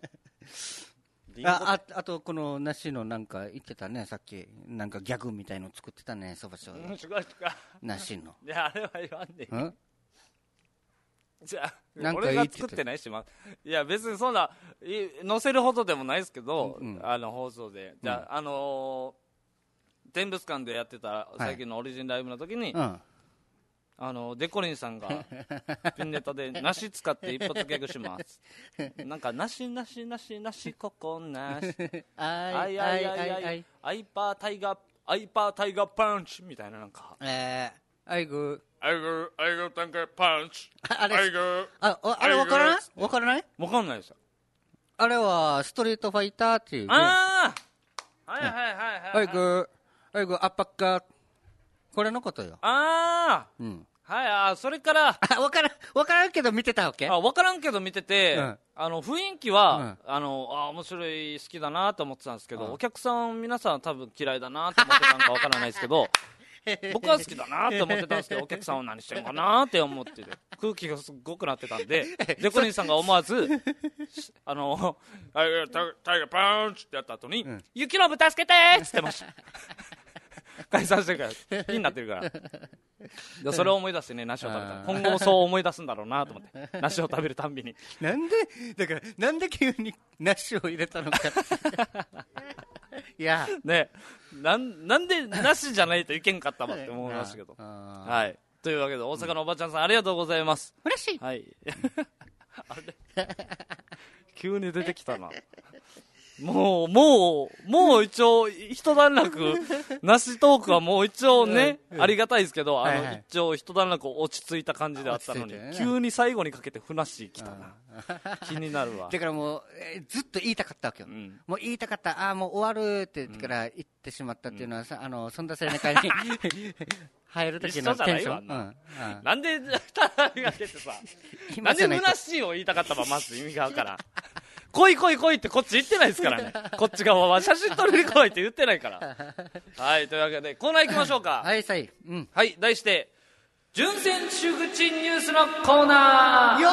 あ, あとこの梨のなんか言ってたね、さっきなんかギャグみたいの作ってたね、そばしょう。 違う違う。 梨の。 いや、あれは言わんでいい。 んじゃあ俺が作ってないし、ま、いや別にそんな載せるほどでもないですけど、うん、あの放送で、じゃあ、うん、あのー、天物館でやってた最近のオリジンライブの時に、はい、うん、あのデコリンさんがピンネタで梨使って一発ギャグしますなんか梨梨梨梨ここ梨あいあいあいあいアイパータイガーアイパータイガーパンチみたいな、なんかえー、アイグーアイグーアイグータンカーパンチあれアイグーああれ分からない分からない分かんないですよ。 あれはストリートファイターっていう、ね、 ああはいはいはいはいアイグーアイグーアッパッカー、これのことよ。 ああ、うん、はい、あ、それから。 あ、わからん、わからんけど見てたわけ？ あ、わからんけど見てて、うん、あの、雰囲気は、うん、あの、あ、面白い、好きだなと思ってたんですけど、うん、お客さん、皆さん多分嫌いだなと思ってたんかわからないですけど、 僕は好きだなって思ってたんですけど、お客さんは何してるのかなって思ってて、空気がすごくなってたんで、デコリンさんが思わずあのタイガーパンチってやった後に、うん、雪の部助けてーっつってました解散してるからピンになってるからでそれを思い出してね、梨を食べたら今後もそう思い出すんだろうなと思って梨を食べるたんびになんでだからなんで急に梨を入れたのかいやね、なんなんで梨じゃないといけんかったのって思いましたけどはい、というわけで大阪のおばちゃんさん、うん、ありがとうございます。 嬉しい。 はいあれ急に出てきたな。もうもうもう一応一段落なしトークはもう一応ね、うん、ありがたいですけど、あの、はいはい、一応一段落落ち着いた感じであったのに、ね、急に最後にかけてふなっしー来たな気になるわ。 だからもう、えー、ずっと言いたかったわけよ、うん、もう言いたかった、ああもう終わるって言ってから言ってしまったっていうのはさ、うん、あのそんな青年会に入る時のテンション、うんうん、 なんでただが出てさなんでふなっしーを言いたかったばまず意味がわからん来い来い来いってこっち言ってないですからねこっち側は写真撮りに来いって言ってないからはい、というわけでコーナー行きましょうか。 はいはい、うん、 はい、題して純選手口ニュースのコーナー。 よー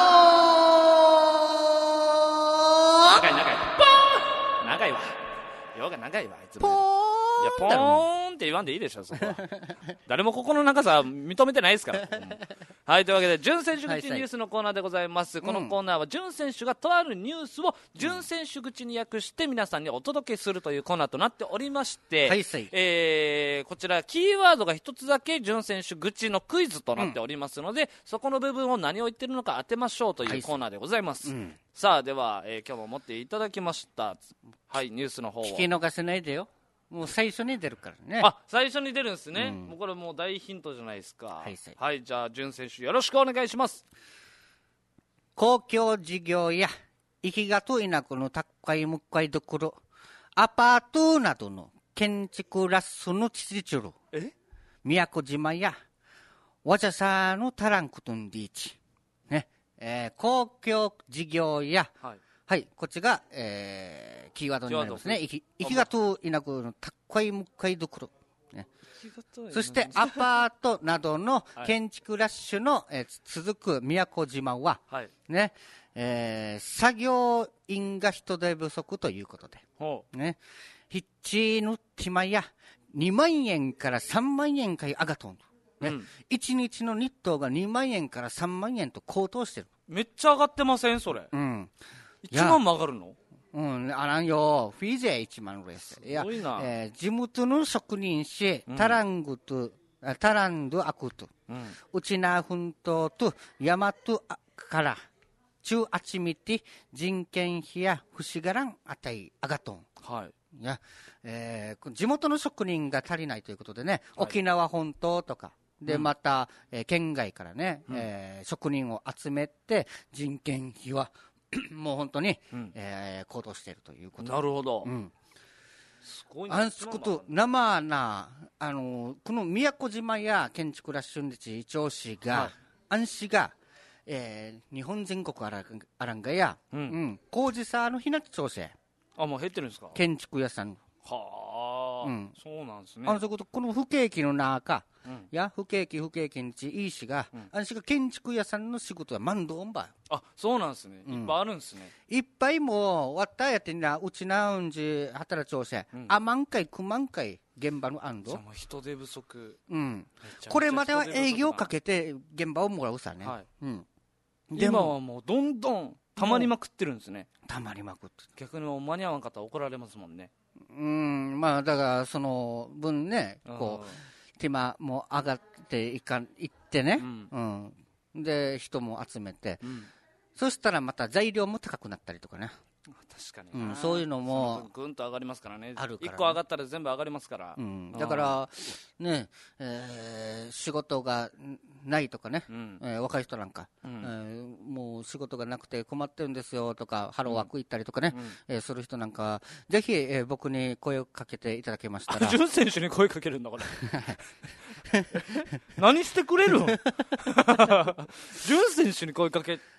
長い長いポーン長いわよが長いわ、あいつもいやポーンって言わんでいいでしょそこは誰もここの長さ認めてないですから、うん、はい、というわけで純選手口ニュースのコーナーでございます、はいはい、このコーナーは純選手がとあるニュースを純選手口に訳して皆さんにお届けするというコーナーとなっておりまして、 はいはい、 えー、こちらキーワードが一つだけ純選手口のクイズとなっておりますので、うん、そこの部分を何を言ってるのか当てましょうというコーナーでございます、はい、うん、さあでは、えー、今日も持っていただきましたはいニュースの方を聞き逃せないでよ、もう最初に出るからね。 あ、最初に出るんですね、うん、もうこれもう大ヒントじゃないですか。はい、はい、じゃあ純選手よろしくお願いします。 公共事業や行きがと田舎の高い向かいどころアパートなどの建築ラスの秩序路え宮古島やわじゃさのタランクトンディーチね、えー、公共事業や、はいはい、こっちが、えー、キーワードになりますね。行きがといなくの高い向かいどころ、ね、そしてアパートなどの建築ラッシュの、えー、続く宮古島は、はい、ね、えー、作業員が人手不足ということで、ね、ヒッチのティマやにまんえんからさんまんえんかい上がとん、ね、うん、いちにちの日当がにまんえんからさんまんえんと高騰してる。 めっちゃ上がってませんそれ、うん、いちまんも上がるの？ うん、あらんよ、フィーゼいちまんぐらいです。 すごいな。 えー、地元の職人し、うん、タラングと、タランドアクト、うん、うちなふんとと、ヤマトから、中あちみて、人件費や不思がらんあたいあがとん。はい。いや、えー、地元の職人が足りないということでね、はい、沖縄本島とか、で、うん、また、えー、県外からね、うん、えー、職人を集めて、人件費は、もう本当に、うん、えー、高騰しているということ。 なるほど。 うん、 すごいな。あんすこと生なあのこの宮古島や建築ラッシュンデチイチョウ市が、はい、あん市が、えー、日本全国あらあらんがや、うんうん、工事さのひなちょうせ。 あ、もう減ってるんですか。 建築屋さん。 はあ、うん、そうなんですね。 あのそことこの不景気の中、うん、や不景気不景気にちいいしが、うん、あんしが建築屋さんの仕事は万度んば。 あ、そうなんですね。いっぱいあるんですね。 いっぱいもうわったやってんなうちなうんじ働き調整、うん、あ満回くまん回現場の安堵。 人手不足。 うん。これまでは営業かけて現場をもらうさね。はい。うん。 今はもうどんどんたまりまくってるんですね。 たまりまくって。 逆にもう間に合わんかったら怒られますもんね。 うん、まあだからその分ね、こう手間も上がっていかいってね、うん、うん、で人も集めて、うん、そしたらまた材料も高くなったりとかね。 確かに、 うん、そういうのもぐんと上がりますからね。 あるからね。 いっこ上がったら全部上がりますから、 うん、だからね、えー、仕事がないとかね、うん、えー、若い人なんか、うん、えー、もう仕事がなくて困ってるんですよとかハローワーク行ったりとかね、うん、えー、する人なんかぜひ、えー、僕に声をかけていただけましたら。 潤選手に声かけるんだから何してくれるん潤選手に声かけ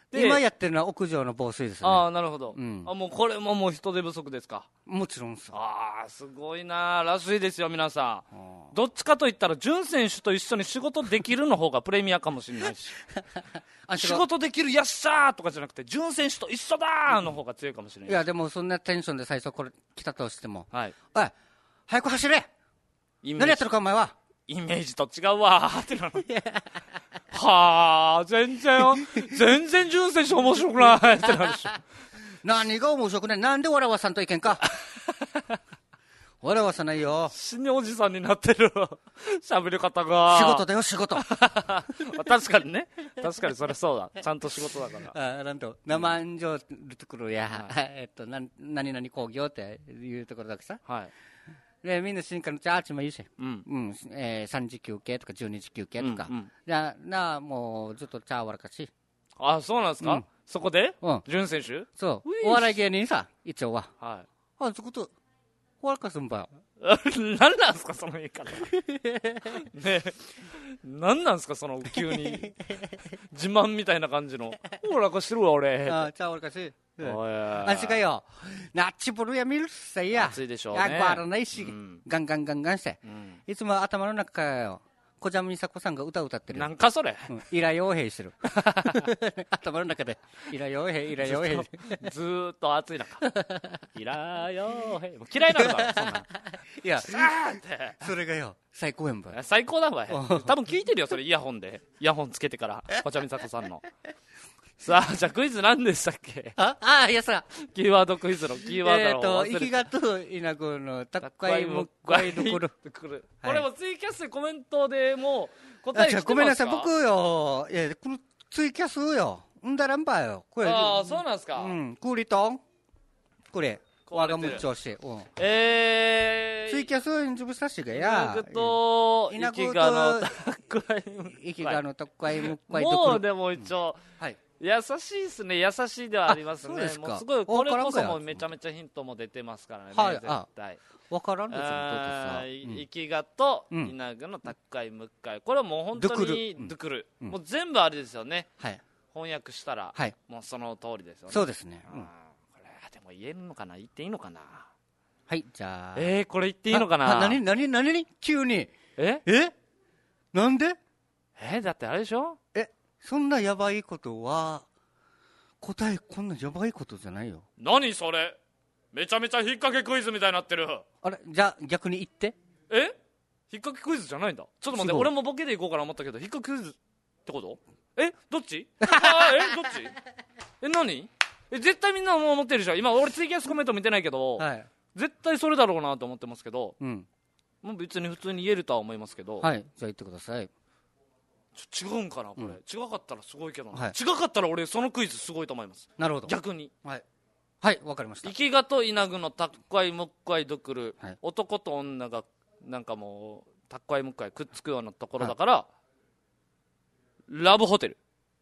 で今やってるのは屋上の防水ですね。 ああなるほど、 うんあもうこれももう人手不足ですか。 もちろんさ。 ああすごいならしいですよ皆さん。 あどっちかといったら潤選手と一緒に仕事できるの方がプレミアかもしれないしあ仕事できるやっしゃーとかじゃなくて潤選手と一緒だーの方が強いかもしれない。 いやでもそんなテンションで最初これ来たとしても、 はい、 おい早く走れ、 イメージ何やってるかお前は。 イメージと違うわーってなるはあ全然全然潤選手面白くないってなるでしょ何が面白くない、なんで笑わさんといけんか笑わさないよ、 死におじさんになってる喋り方が仕事だよ仕事確かにね確かにそれそうだちゃんと仕事だからあなんと生安城るところや、えっとなん何々工業っていうところだけさ、 はいでみんな進化のチャーチもいいし、 うんうんえー、さんじ休憩とかじゅうにじ休憩とか、 うんうんじゃあなあもうずっとチャーわらかし、 あそうなんですか、 うんそこでうん潤選手そうういお笑い芸人さ一応ははいあそことわらかすんばよ何なんすかその言い方ねえ何なんすかその急に自慢みたいな感じのほらかしてるわ俺あチャーわらかしおいあしかよナッチブルや見るさいや暑いでしょうねやわらないし、 うんガンガンガンガンして、 うんいつも頭の中からよ小ジャム美佐子さんが歌歌ってるよなんかそれうんイラ傭兵してる頭の中でイラ傭兵イラ傭兵ずーっと暑い中いらよーへもう嫌いなのかそんなんいやさーってそれがよ最高やんば最高だわいうん多分聞いてるよそれイヤホンでイヤホンつけてからこちゃみさこさんのさあじゃあクイズ何でしたっけああいやさキーワードクイズのキーワーえっとドの忘れ息がと稲子の高いむっかいどころくるはいこれもツイキャスでコメントでもう答え来てますか。 ごめんなさい僕よいやこのツイキャスよんだらんばよこれああそうなんですか、 うんクーリトンこれ我が壊れてるむ調子うんえーツイキャスを演じぶさしが稲や具と稲具と息がの高い息がの高いむっかいどころもうでも一応、 はい優しいですね優しいではありますねあそうですかもうすごいこれこそわからんかやもめちゃめちゃヒントも出てますからね、 はい絶対わからんでしょあだっーてさうん息がとうん稲具の高いむっかいこれはもう本当にドゥクルうんドゥクル、 うんもう全部あれですよねはい翻訳したら、 はいもうその通りですよねそうですねうんあーこれでも言えるのかな言っていいのかなはいじゃあえー、これ言っていいのかあなあ何何何何急にええなんでえー、だってあれでしょえそんなやばいことは答えこんなやばいことじゃないよ何それめちゃめちゃ引っ掛けクイズみたいになってるあれじゃあ逆に言ってえ引っ掛けクイズじゃないんだちょっと待って違う俺もボケでいこうかな思ったけど引っ掛けクイズってことえどっちあーえどっちえ何え絶対みんなもう思ってるでしょ今俺ツイキャスコメント見てないけど、 はい絶対それだろうなと思ってますけどうんもう別に普通に言えるとは思いますけど、 はいじゃあ言ってくださいちょ違うんかなこれ、 うん違かったらすごいけどな、 はい違かったら俺そのクイズすごいと思いますなるほど逆にはいはいわかりました生がと稲具のたっかいむっかいどくる、 はい男と女がなんかもうたっかいむっかいくっつくようなところだから、ラブホテル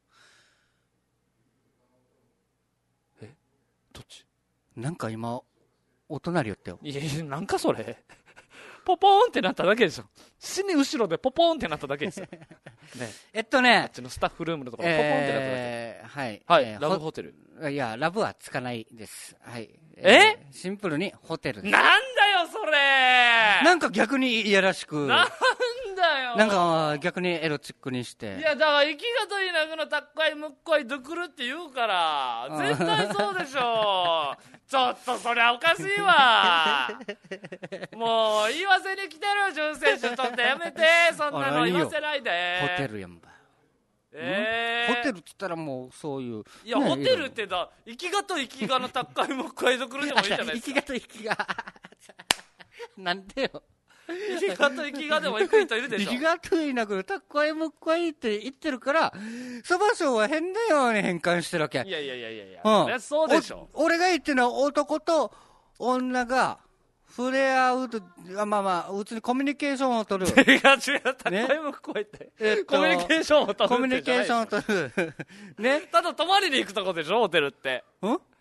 えどっちなんか今音鳴りよったよいやいやなんかそれポポーンってなっただけでしょ死に後ろでポポーンってなっただけですよ、ね、 えっとあっねちのスタッフルームのところポポーンってなっただけ、 えーはいはい、 えーラブホテルほいやラブはつかないですはいえーシンプルにホテルですなんだよそれなんか逆にいやらしくなんだよなんか逆にエロチックにしていやだから生きがといなぐのたっかいむっかいどくるって言うから絶対そうでしょちょっとそりゃおかしいわもう言わせに来てる純選手とってやめてそんなの言わせないでホテルやんばえー、 ホテルっつったらもうそういういや、 ねホテルってだ生きがと生きがのたっかいむっかいどくるでもいいじゃないですか息がと息がなんでよ生きがと生きがでも行く人いるでしょ息がといなくるたっこいむっこいって言ってるからそば賞は変なように変換してるわけいやいやいやいやいや、 うんそりゃそうでしょお俺が言ってるのは男と女が触れ合うとあまあまあ普通にコミュニケーションを取る違う違うたっかいむっこいって、 えっとコミュニケーションを取るコミュニケーションをって取るねただ泊まりに行くとこでしょホテルってん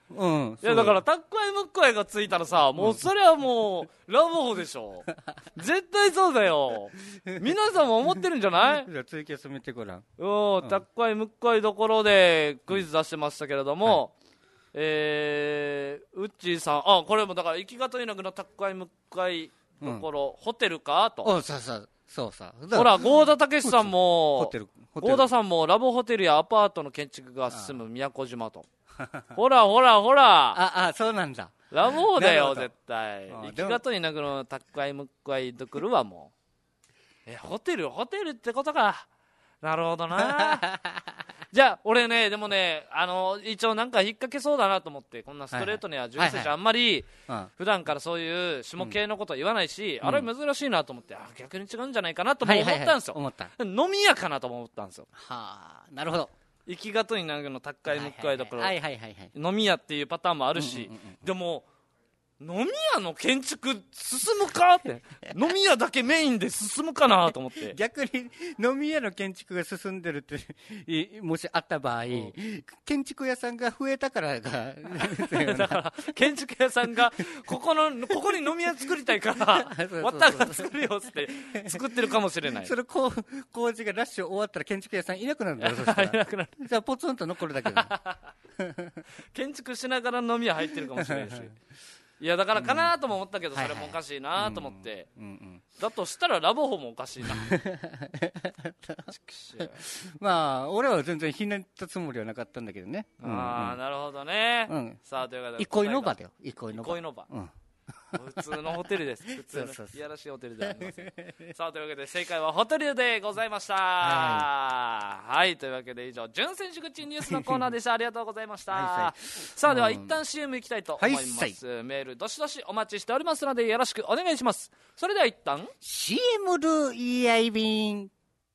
うん。 いやだからタッカイムッカイがついたらさ、もうそれはもうラブホでしょ。絶対そうだよ。皆さんも思ってるんじゃない？ じゃあツイキャス見てごらん。 うん、タッカイムッカイどころでクイズ出してましたけれども、はい、えー、ウッチーさん、あ、これもだから行きがといなくのタッカイムッカイところ、うん、ホテルかと。 お、そうそうそうさ。 ほら、郷田武さんも、ホテル、郷田さんもラブホテルやアパートの建築が進む宮古島と。ほらほらほら。 あ、あ、そうなんだ。 ラブホだよ、絶対。行きがといなくのタッカイムッカイと来るわ、もう。え、ホテル、ホテルってことか。なるほどな。じゃあ俺ね、でもね、あの一応なんか引っ掛けそうだなと思って、こんなストレートには純正者あんまり普段からそういう下系のことは言わないし、あれ珍しいなと思って、あ、逆に違うんじゃないかなとも思ったんですよ。思った。飲み屋かなとも思ったんですよ。 はあ、なるほど。 行きがとになるのタッカイムッカイだから飲み屋っていうパターンもあるし、でも飲み屋の建築進むかって飲み屋だけメインで進むかなと思って逆に飲み屋の建築が進んでるってもしあった場合、うん、建築屋さんが増えたからがだから建築屋さんがここのここに飲み屋作りたいからわったが作るよって作ってるかもしれない。 それ工事がラッシュ終わったら建築屋さんいなくなるんだよ。そしたらいなくなる。じゃあポツンと残るだけだ建築しながら飲み屋入ってるかもしれないしいやだからかなとも思ったけど、それもおかしいなと思って、だとしたらラブホもおかしいなまあ俺は全然ひねったつもりはなかったんだけどね。 ああなるほどね、うん、さあということで憩いの場だよ。憩いの場、 憩いの場、うん普通のホテルです。普通のいやらしいホテルではありませんさあというわけで正解はホテルでございました。はい、はい、というわけで以上純選手口ニュースのコーナーでしたありがとうございましたはい、はい、さあでは一旦 シーエム 行きたいと思います、はい、メールどしどしお待ちしておりますのでよろしくお願いします。それでは一旦シーエム ルイアイビン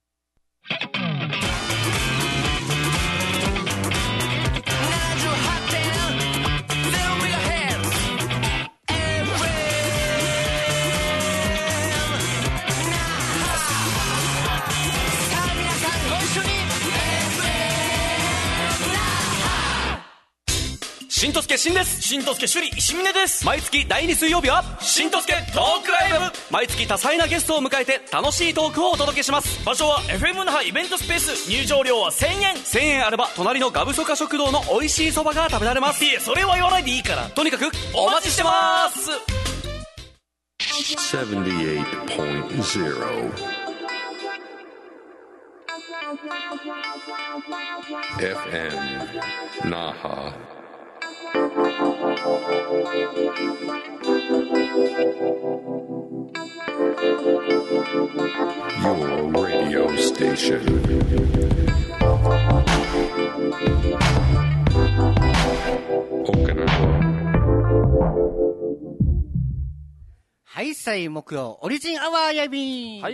しんとすけしんです。 しんとすけしゅり石峰です。 毎月だいに水曜日はしんとすけトークライブ。 毎月多彩なゲストを迎えて楽しいトークをお届けします。 場所は エフエム 那覇イベントスペース。入場料はせんえん。 せんえんあれば隣のガブソカ食堂の美味しいそばが食べられます。 いえそれは言わないでいいから、 とにかくお待ちしてます。 ななじゅうはちてんゼロ エフエム 那覇Your radio station. Okinawa. はい、さい木曜オリジンアワーやびん。 はい、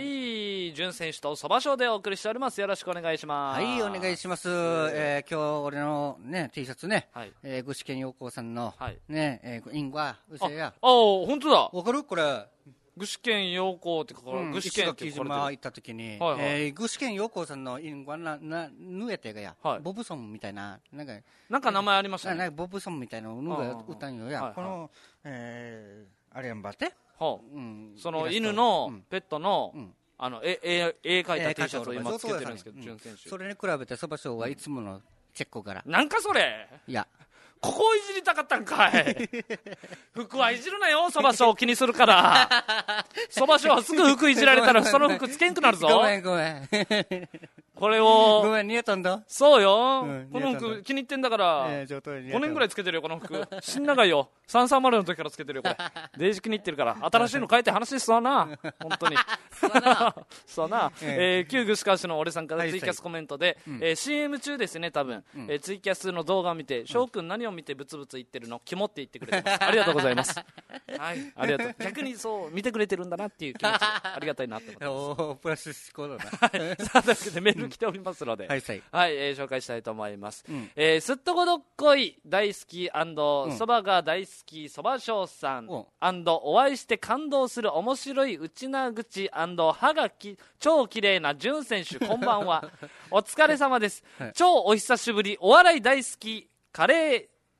純選手とそばショーでお送りしております。よろしくお願いします。 はい、お願いします。えー、今日俺のね T シャツね、はい、えー、具志堅陽光さんの、はい、ね、えー、インゴアうせや。 あ、本当だ。 わかるこれ。 具志堅陽光って書かれてる、うん、具志堅って石垣島行った時に、はいはい、えー、具志堅陽光さんのインゴアななぬえてがや、はい、ボブソンみたいななんかなんか名前ありましたね。 なんかボブソンみたいなのが歌んよや、はいはい、この、えー、あれやんばって。 はあ、うん、その犬の、うん、ペットの、うん、あの絵絵絵描いた T シャツを今つけてるんですけど、純選手。 それに比べてそば賞はいつものチェック柄。 なんかそれ。 いや。 ここをいじりたかったんかい服はいじるなよ、そば賞を気にするからそば賞はすぐ服いじられたらその服つけんくなるぞ。 ごめんごめんこれをごめん似合ったんだ。 そうよ、うん、この服気に入ってんだから、えー、ごねんぐらいつけてるよこの服死ん長いよ。さんさんまるの時からつけてるよこれデージ気に入ってるから新しいの変えて話ですわな本当にそうな、えー、旧具志川市の俺さんからツイキャスコメントで、はいはい、えー、シーエム 中ですね多分、うん、えー、ツイキャスの動画を見て翔くん何を見てブツブツ言ってるのキモって言ってくれてますありがとうございますはいありがとう。逆にそう見てくれてるんだなっていう気持ちありがたいなって思ってます。おプラス思考だなはい、さあというわけでメール来ておりますので、うん、はい、はい、えー、紹介したいと思います、うん、えー、すっとこどっこい大好きそばが大好きそばしょうさん、うん、お会いして感動する面白い内な口歯がき超綺麗な純選手こんばんはお疲れ様です、はい、超お久しぶりお笑い大好きカレーえ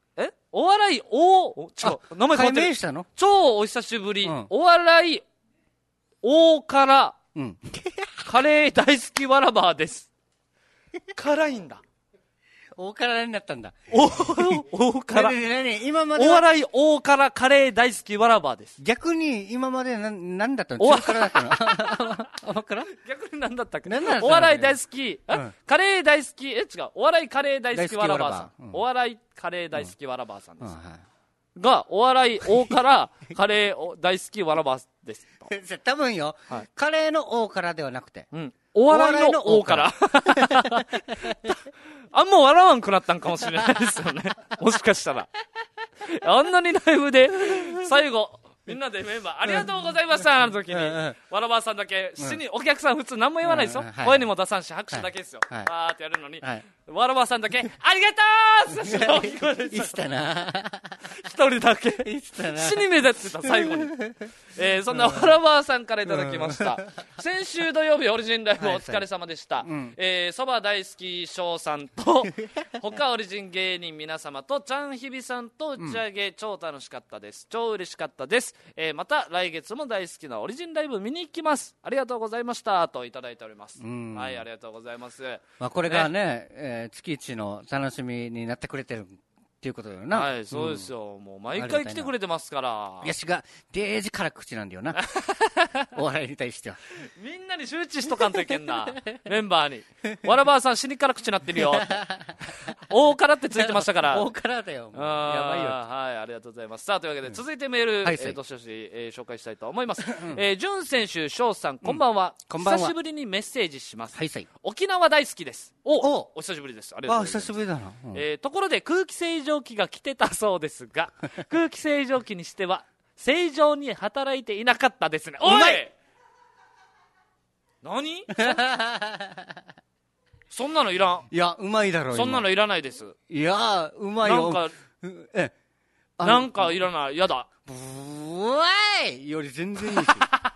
お笑いおちょ名前変わってる。 改名したの？ 超お久しぶり、 うん、 お笑い大辛、 うん、 カレー大好きわらばーです。辛いんだ。 大辛になったんだ。 お大辛。 今までお笑い大辛カレー大好きわらばーです。 逆に今までな何だったの？中辛だったの？大辛？ 逆に何だったっけ？ 何だったの？ お笑い大好き、 うん、 カレー大好き、え違う、お笑いカレー大好きわらばーさん、 うん、 お笑いカレー大好きわらばーさんです、 うんうんはい、 がお笑い大辛カレー大好きわらばーです多分よ、はい、カレーの大辛ではなくて、 うん、お笑いの大辛あんま笑わんくなったんかもしれないですよねもしかしたらあんなにライブで最後みんなでメンバーありがとうございましたの時に、うんうん、わらばーさんだけ死に、うん、お客さん普通何も言わないですよ、うんはい、声にも出さんし拍手だけですよ、はい、バーってやるのに、はい、わらばーさんだけありがとうって言ったな一人だけ死に目立ってた最後に、えー、そんなわらばーさんからいただきました、うん、先週土曜日オリジンライブお疲れ様でした、はいはいえー、そば大好き翔さんと他オリジン芸人皆様とちゃんひびさんと打ち上げ、うん、超楽しかったです、超嬉しかったです、えー、また来月も大好きなオリジンライブ見に行きます、ありがとうございましたといただいております、はいありがとうございます、 まあ、これがね、ねえー、月一の楽しみになってくれてるっていうことだよな。 はいそうですよ、うん、もう毎回来てくれてますから。 いやしがデージ辛口なんだよなお笑いに対してはみんなに周知しとかんといけんなメンバーにわらばーさん死に辛口なってるよ大辛ってついてましたから大辛だよ、もうやばいよ。 はいありがとうございます。さあというわけで続いてメール、うんはいえー、どしどし、えー、紹介したいと思います、うんえー、潤選手翔さんこんばんは、うん、こんばんは。久しぶりにメッセージします、はい、沖縄大好きです。おおお久しぶりです。ありがとうございます。 あ久しぶりだな、うんえー、ところで空気清浄機が来てたそうですが空気清浄機にしては正常に働いていなかったですね。おい何そんなのいらん。 いやうまいだろう。 そんなのいらないです。 いやうまいよ。 なんかえなんかいらない。やだ。 ブワイより全然いいし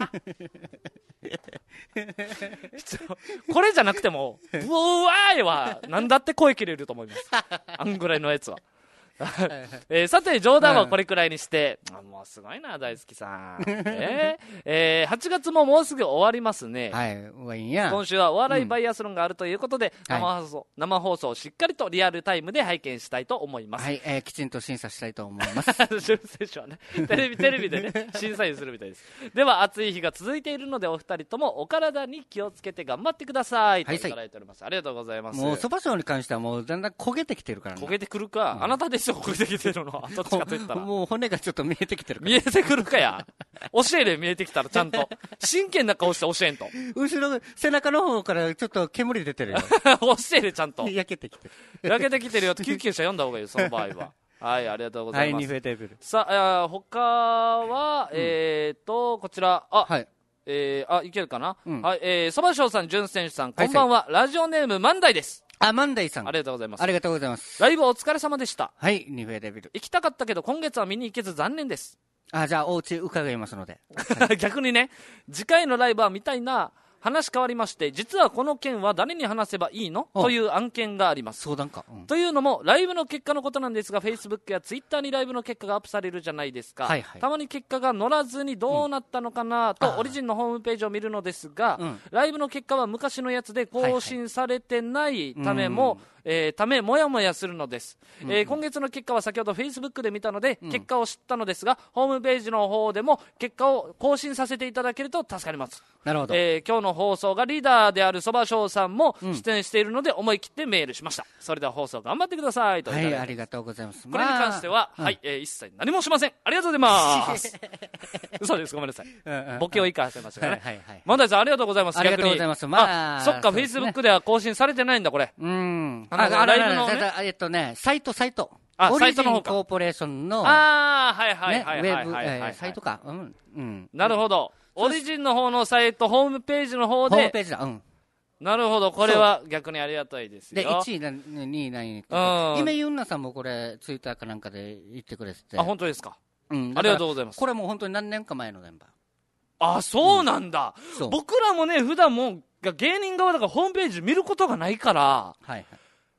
これじゃなくてもブワイは何だって声切れると思いますあんぐらいのやつはえー、さて冗談はこれくらいにして、うん、あもうすごいな大好きさん、えーえー、はちがつももうすぐ終わりますね。 はいいいや今週はお笑いバイアスロンがあるということで、うん、生放送、はい、生放送をしっかりとリアルタイムで拝見したいと思います。 はい、えー、きちんと審査したいと思います選手はねテレビテレビでね審査員するみたいです。では暑い日が続いているのでお二人ともお体に気をつけて頑張ってくださいといただいております、はい、ありがとうございます。 もうそば賞に関してはもうだんだん焦げてきてるからね。 焦げてくるか、うん、あなたですよ焦げてきてるのはどっちかと言ったらもう骨がちょっと見えてきてるから見えてくるかや教えれ見えてきたらちゃんと真剣な顔して教えんと後ろ背中の方からちょっと煙出てるよ教えれちゃんと焼けてきてる焼けてきてるよと救急車呼んだ方がいいよその場合ははいありがとうございます、 はい、にさあ他は、うん、えーとこちらあ、はいえー、あいけるかな、うん、はいえー、そばしょうさんじゅん選手さんこんばんは、はい、ラジオネーム万代です。 あ、万代さん。 ありがとうございます。 ありがとうございます。 ライブお疲れ様でした。 はい、ニフェデビル。 行きたかったけど今月は見に行けず残念です。 あ、じゃあお家伺いますので。 逆にね、次回のライブは見たいな。話変わりまして、実はこの件は誰に話せばいいのという案件があります。 相談か、うん、 というのもライブの結果のことなんですが Facebook や Twitter にライブの結果がアップされるじゃないですか、はいはい、たまに結果が載らずにどうなったのかなと、うん、オリジンのホームページを見るのですが、うん、ライブの結果は昔のやつで更新されてないためも、はいはいえー、ためもやもやするのです、うんえー、今月の結果は先ほど Facebook で見たので、うん、結果を知ったのですがホームページの方でも結果を更新させていただけると助かります。 なるほど、 えー、今日の放送がリーダーであるそばしょうさんも出演しているので思い切ってメールしました、うん、それでは放送頑張ってくださいといただいて、 はい、ありがとうございます。 これに関しては、まあはいえー、一切何もしません。ありがとうございます嘘ですごめんなさいボケを生かせましたからね、はいはいはい、万代さんありがとうございます。 ありがとうございます。まあ、そっか、ね、Facebook では更新されてないんだこれ。 うんあのライブのえっとね、サイト、サイト。 あ、 オリジンコーポレーションの。 ああ、はいはいはいはいはい、はいはいはい、サイトか。うん。うん。 なるほど。オリジンの方のサイト、ホームページの方で。 ホームページだ。うん。 なるほど。これは逆にありがたいですよ。 で、いちい、にい、何位。今、ユンナさんもこれ、ツイッターかなんかで言ってくれてて。 あ、本当ですか。 うん。 ありがとうございます。 これもう本当に何年か前のメンバー。 あ、そうなんだ。うん、そう僕らもね、普段も、芸人側だからホームページ見ることがないから。はいはい。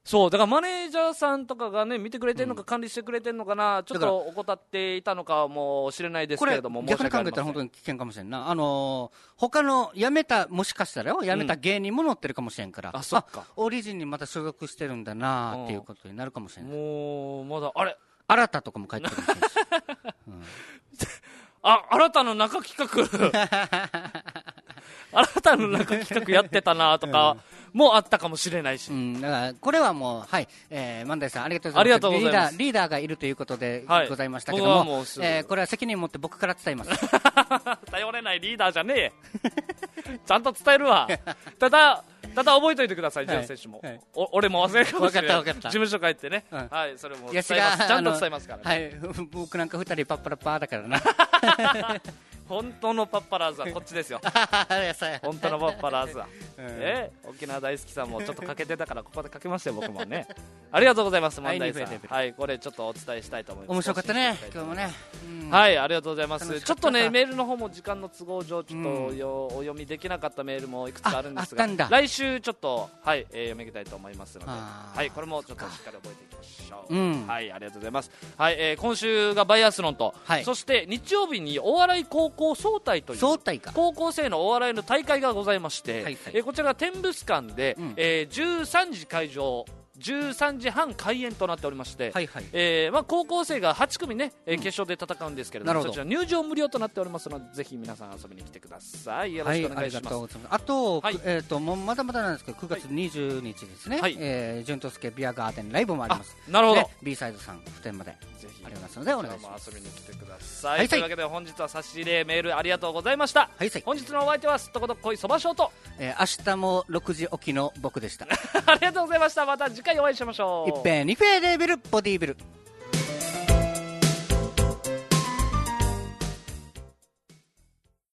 そうだからマネージャーさんとかがね見てくれてるのか、うん、管理してくれてるのかな、ちょっと怠っていたのかもしれないですけれども、 これ逆に考えたら本当に危険かもしれんな。あのー、他の辞めた、もしかしたらよ辞めた芸人も載ってるかもしれんから、うん、 あそっか、 オリジンにまた所属してるんだなっていうことになるかもしれない。 もうまだあれ新たとかも書いてるかもしれないし、うん、 あ新たの中企画新たの中企画やってたなとか、うん、もあったかもしれないし、 うん、だからこれはもう、はい、えー、万代さんありがとうございます。 ありがとうございます。 リーダー、リーダーがいるということで、はい、ございましたけども、もえー、これは責任持って僕から伝えます頼れないリーダーじゃねえちゃんと伝えるわただただ覚えておいてください、ジョン選手も、はい、お俺も忘れるかもしれない。 分かった分かった。 事務所帰ってね、うん、はい、それも伝えます。ちゃんと伝えますからね。 はい、僕なんか二人パッパラパーだからな本当のパッパラーズはこっちですよ本当のパッパラーズは、うん、え沖縄大好きさんもちょっとかけてたからここでかけましたよ僕もねありがとうございます、万代さん。はい、これちょっっとお伝えしたいと思います。 面白かったね今日もね、 うん、はいありがとうございます。ちょっとねメールの方も時間の都合上ちょっと、うん、お読みできなかったメールもいくつかあるんですが、来週ちょっとはい、えー、読みたいと思いますので、はいこれもちょっとしっかり覚えていきましょう、うん、はいありがとうございます。はい、えー、今週がバイアスロンと、はい、そして日曜日にお笑い高校総体という総体か高校生のお笑いの大会がございまして、はいはい、えー、こちらが天物館で、うん、えー、じゅうさんじ会場じゅうさんじはん開演となっておりまして、はいはい、えーまあ、高校生がはち組ね、えー、決勝で戦うんですけれども、うん、そちら入場無料となっておりますのでぜひ皆さん遊びに来てください。よろしくお願いします。はい、 あ, あと、はい、えー、ともうまだまだなんですけどくがつにじゅうにちですね、はい、えー、潤とすけビアガーデンライブもあります。 なるほど、ね、 B サイドさん普天までぜひありますのでお願いします。 遊びに来てください。はい、というわけで本日は差し入れメールありがとうございました。はい、本日のお相手はすっとこどっこいそばしょうと、 えー、明日もろくじ起きの僕でしたありがとうございました。また次回お会いしましょう。 一平二平レベルボディービル。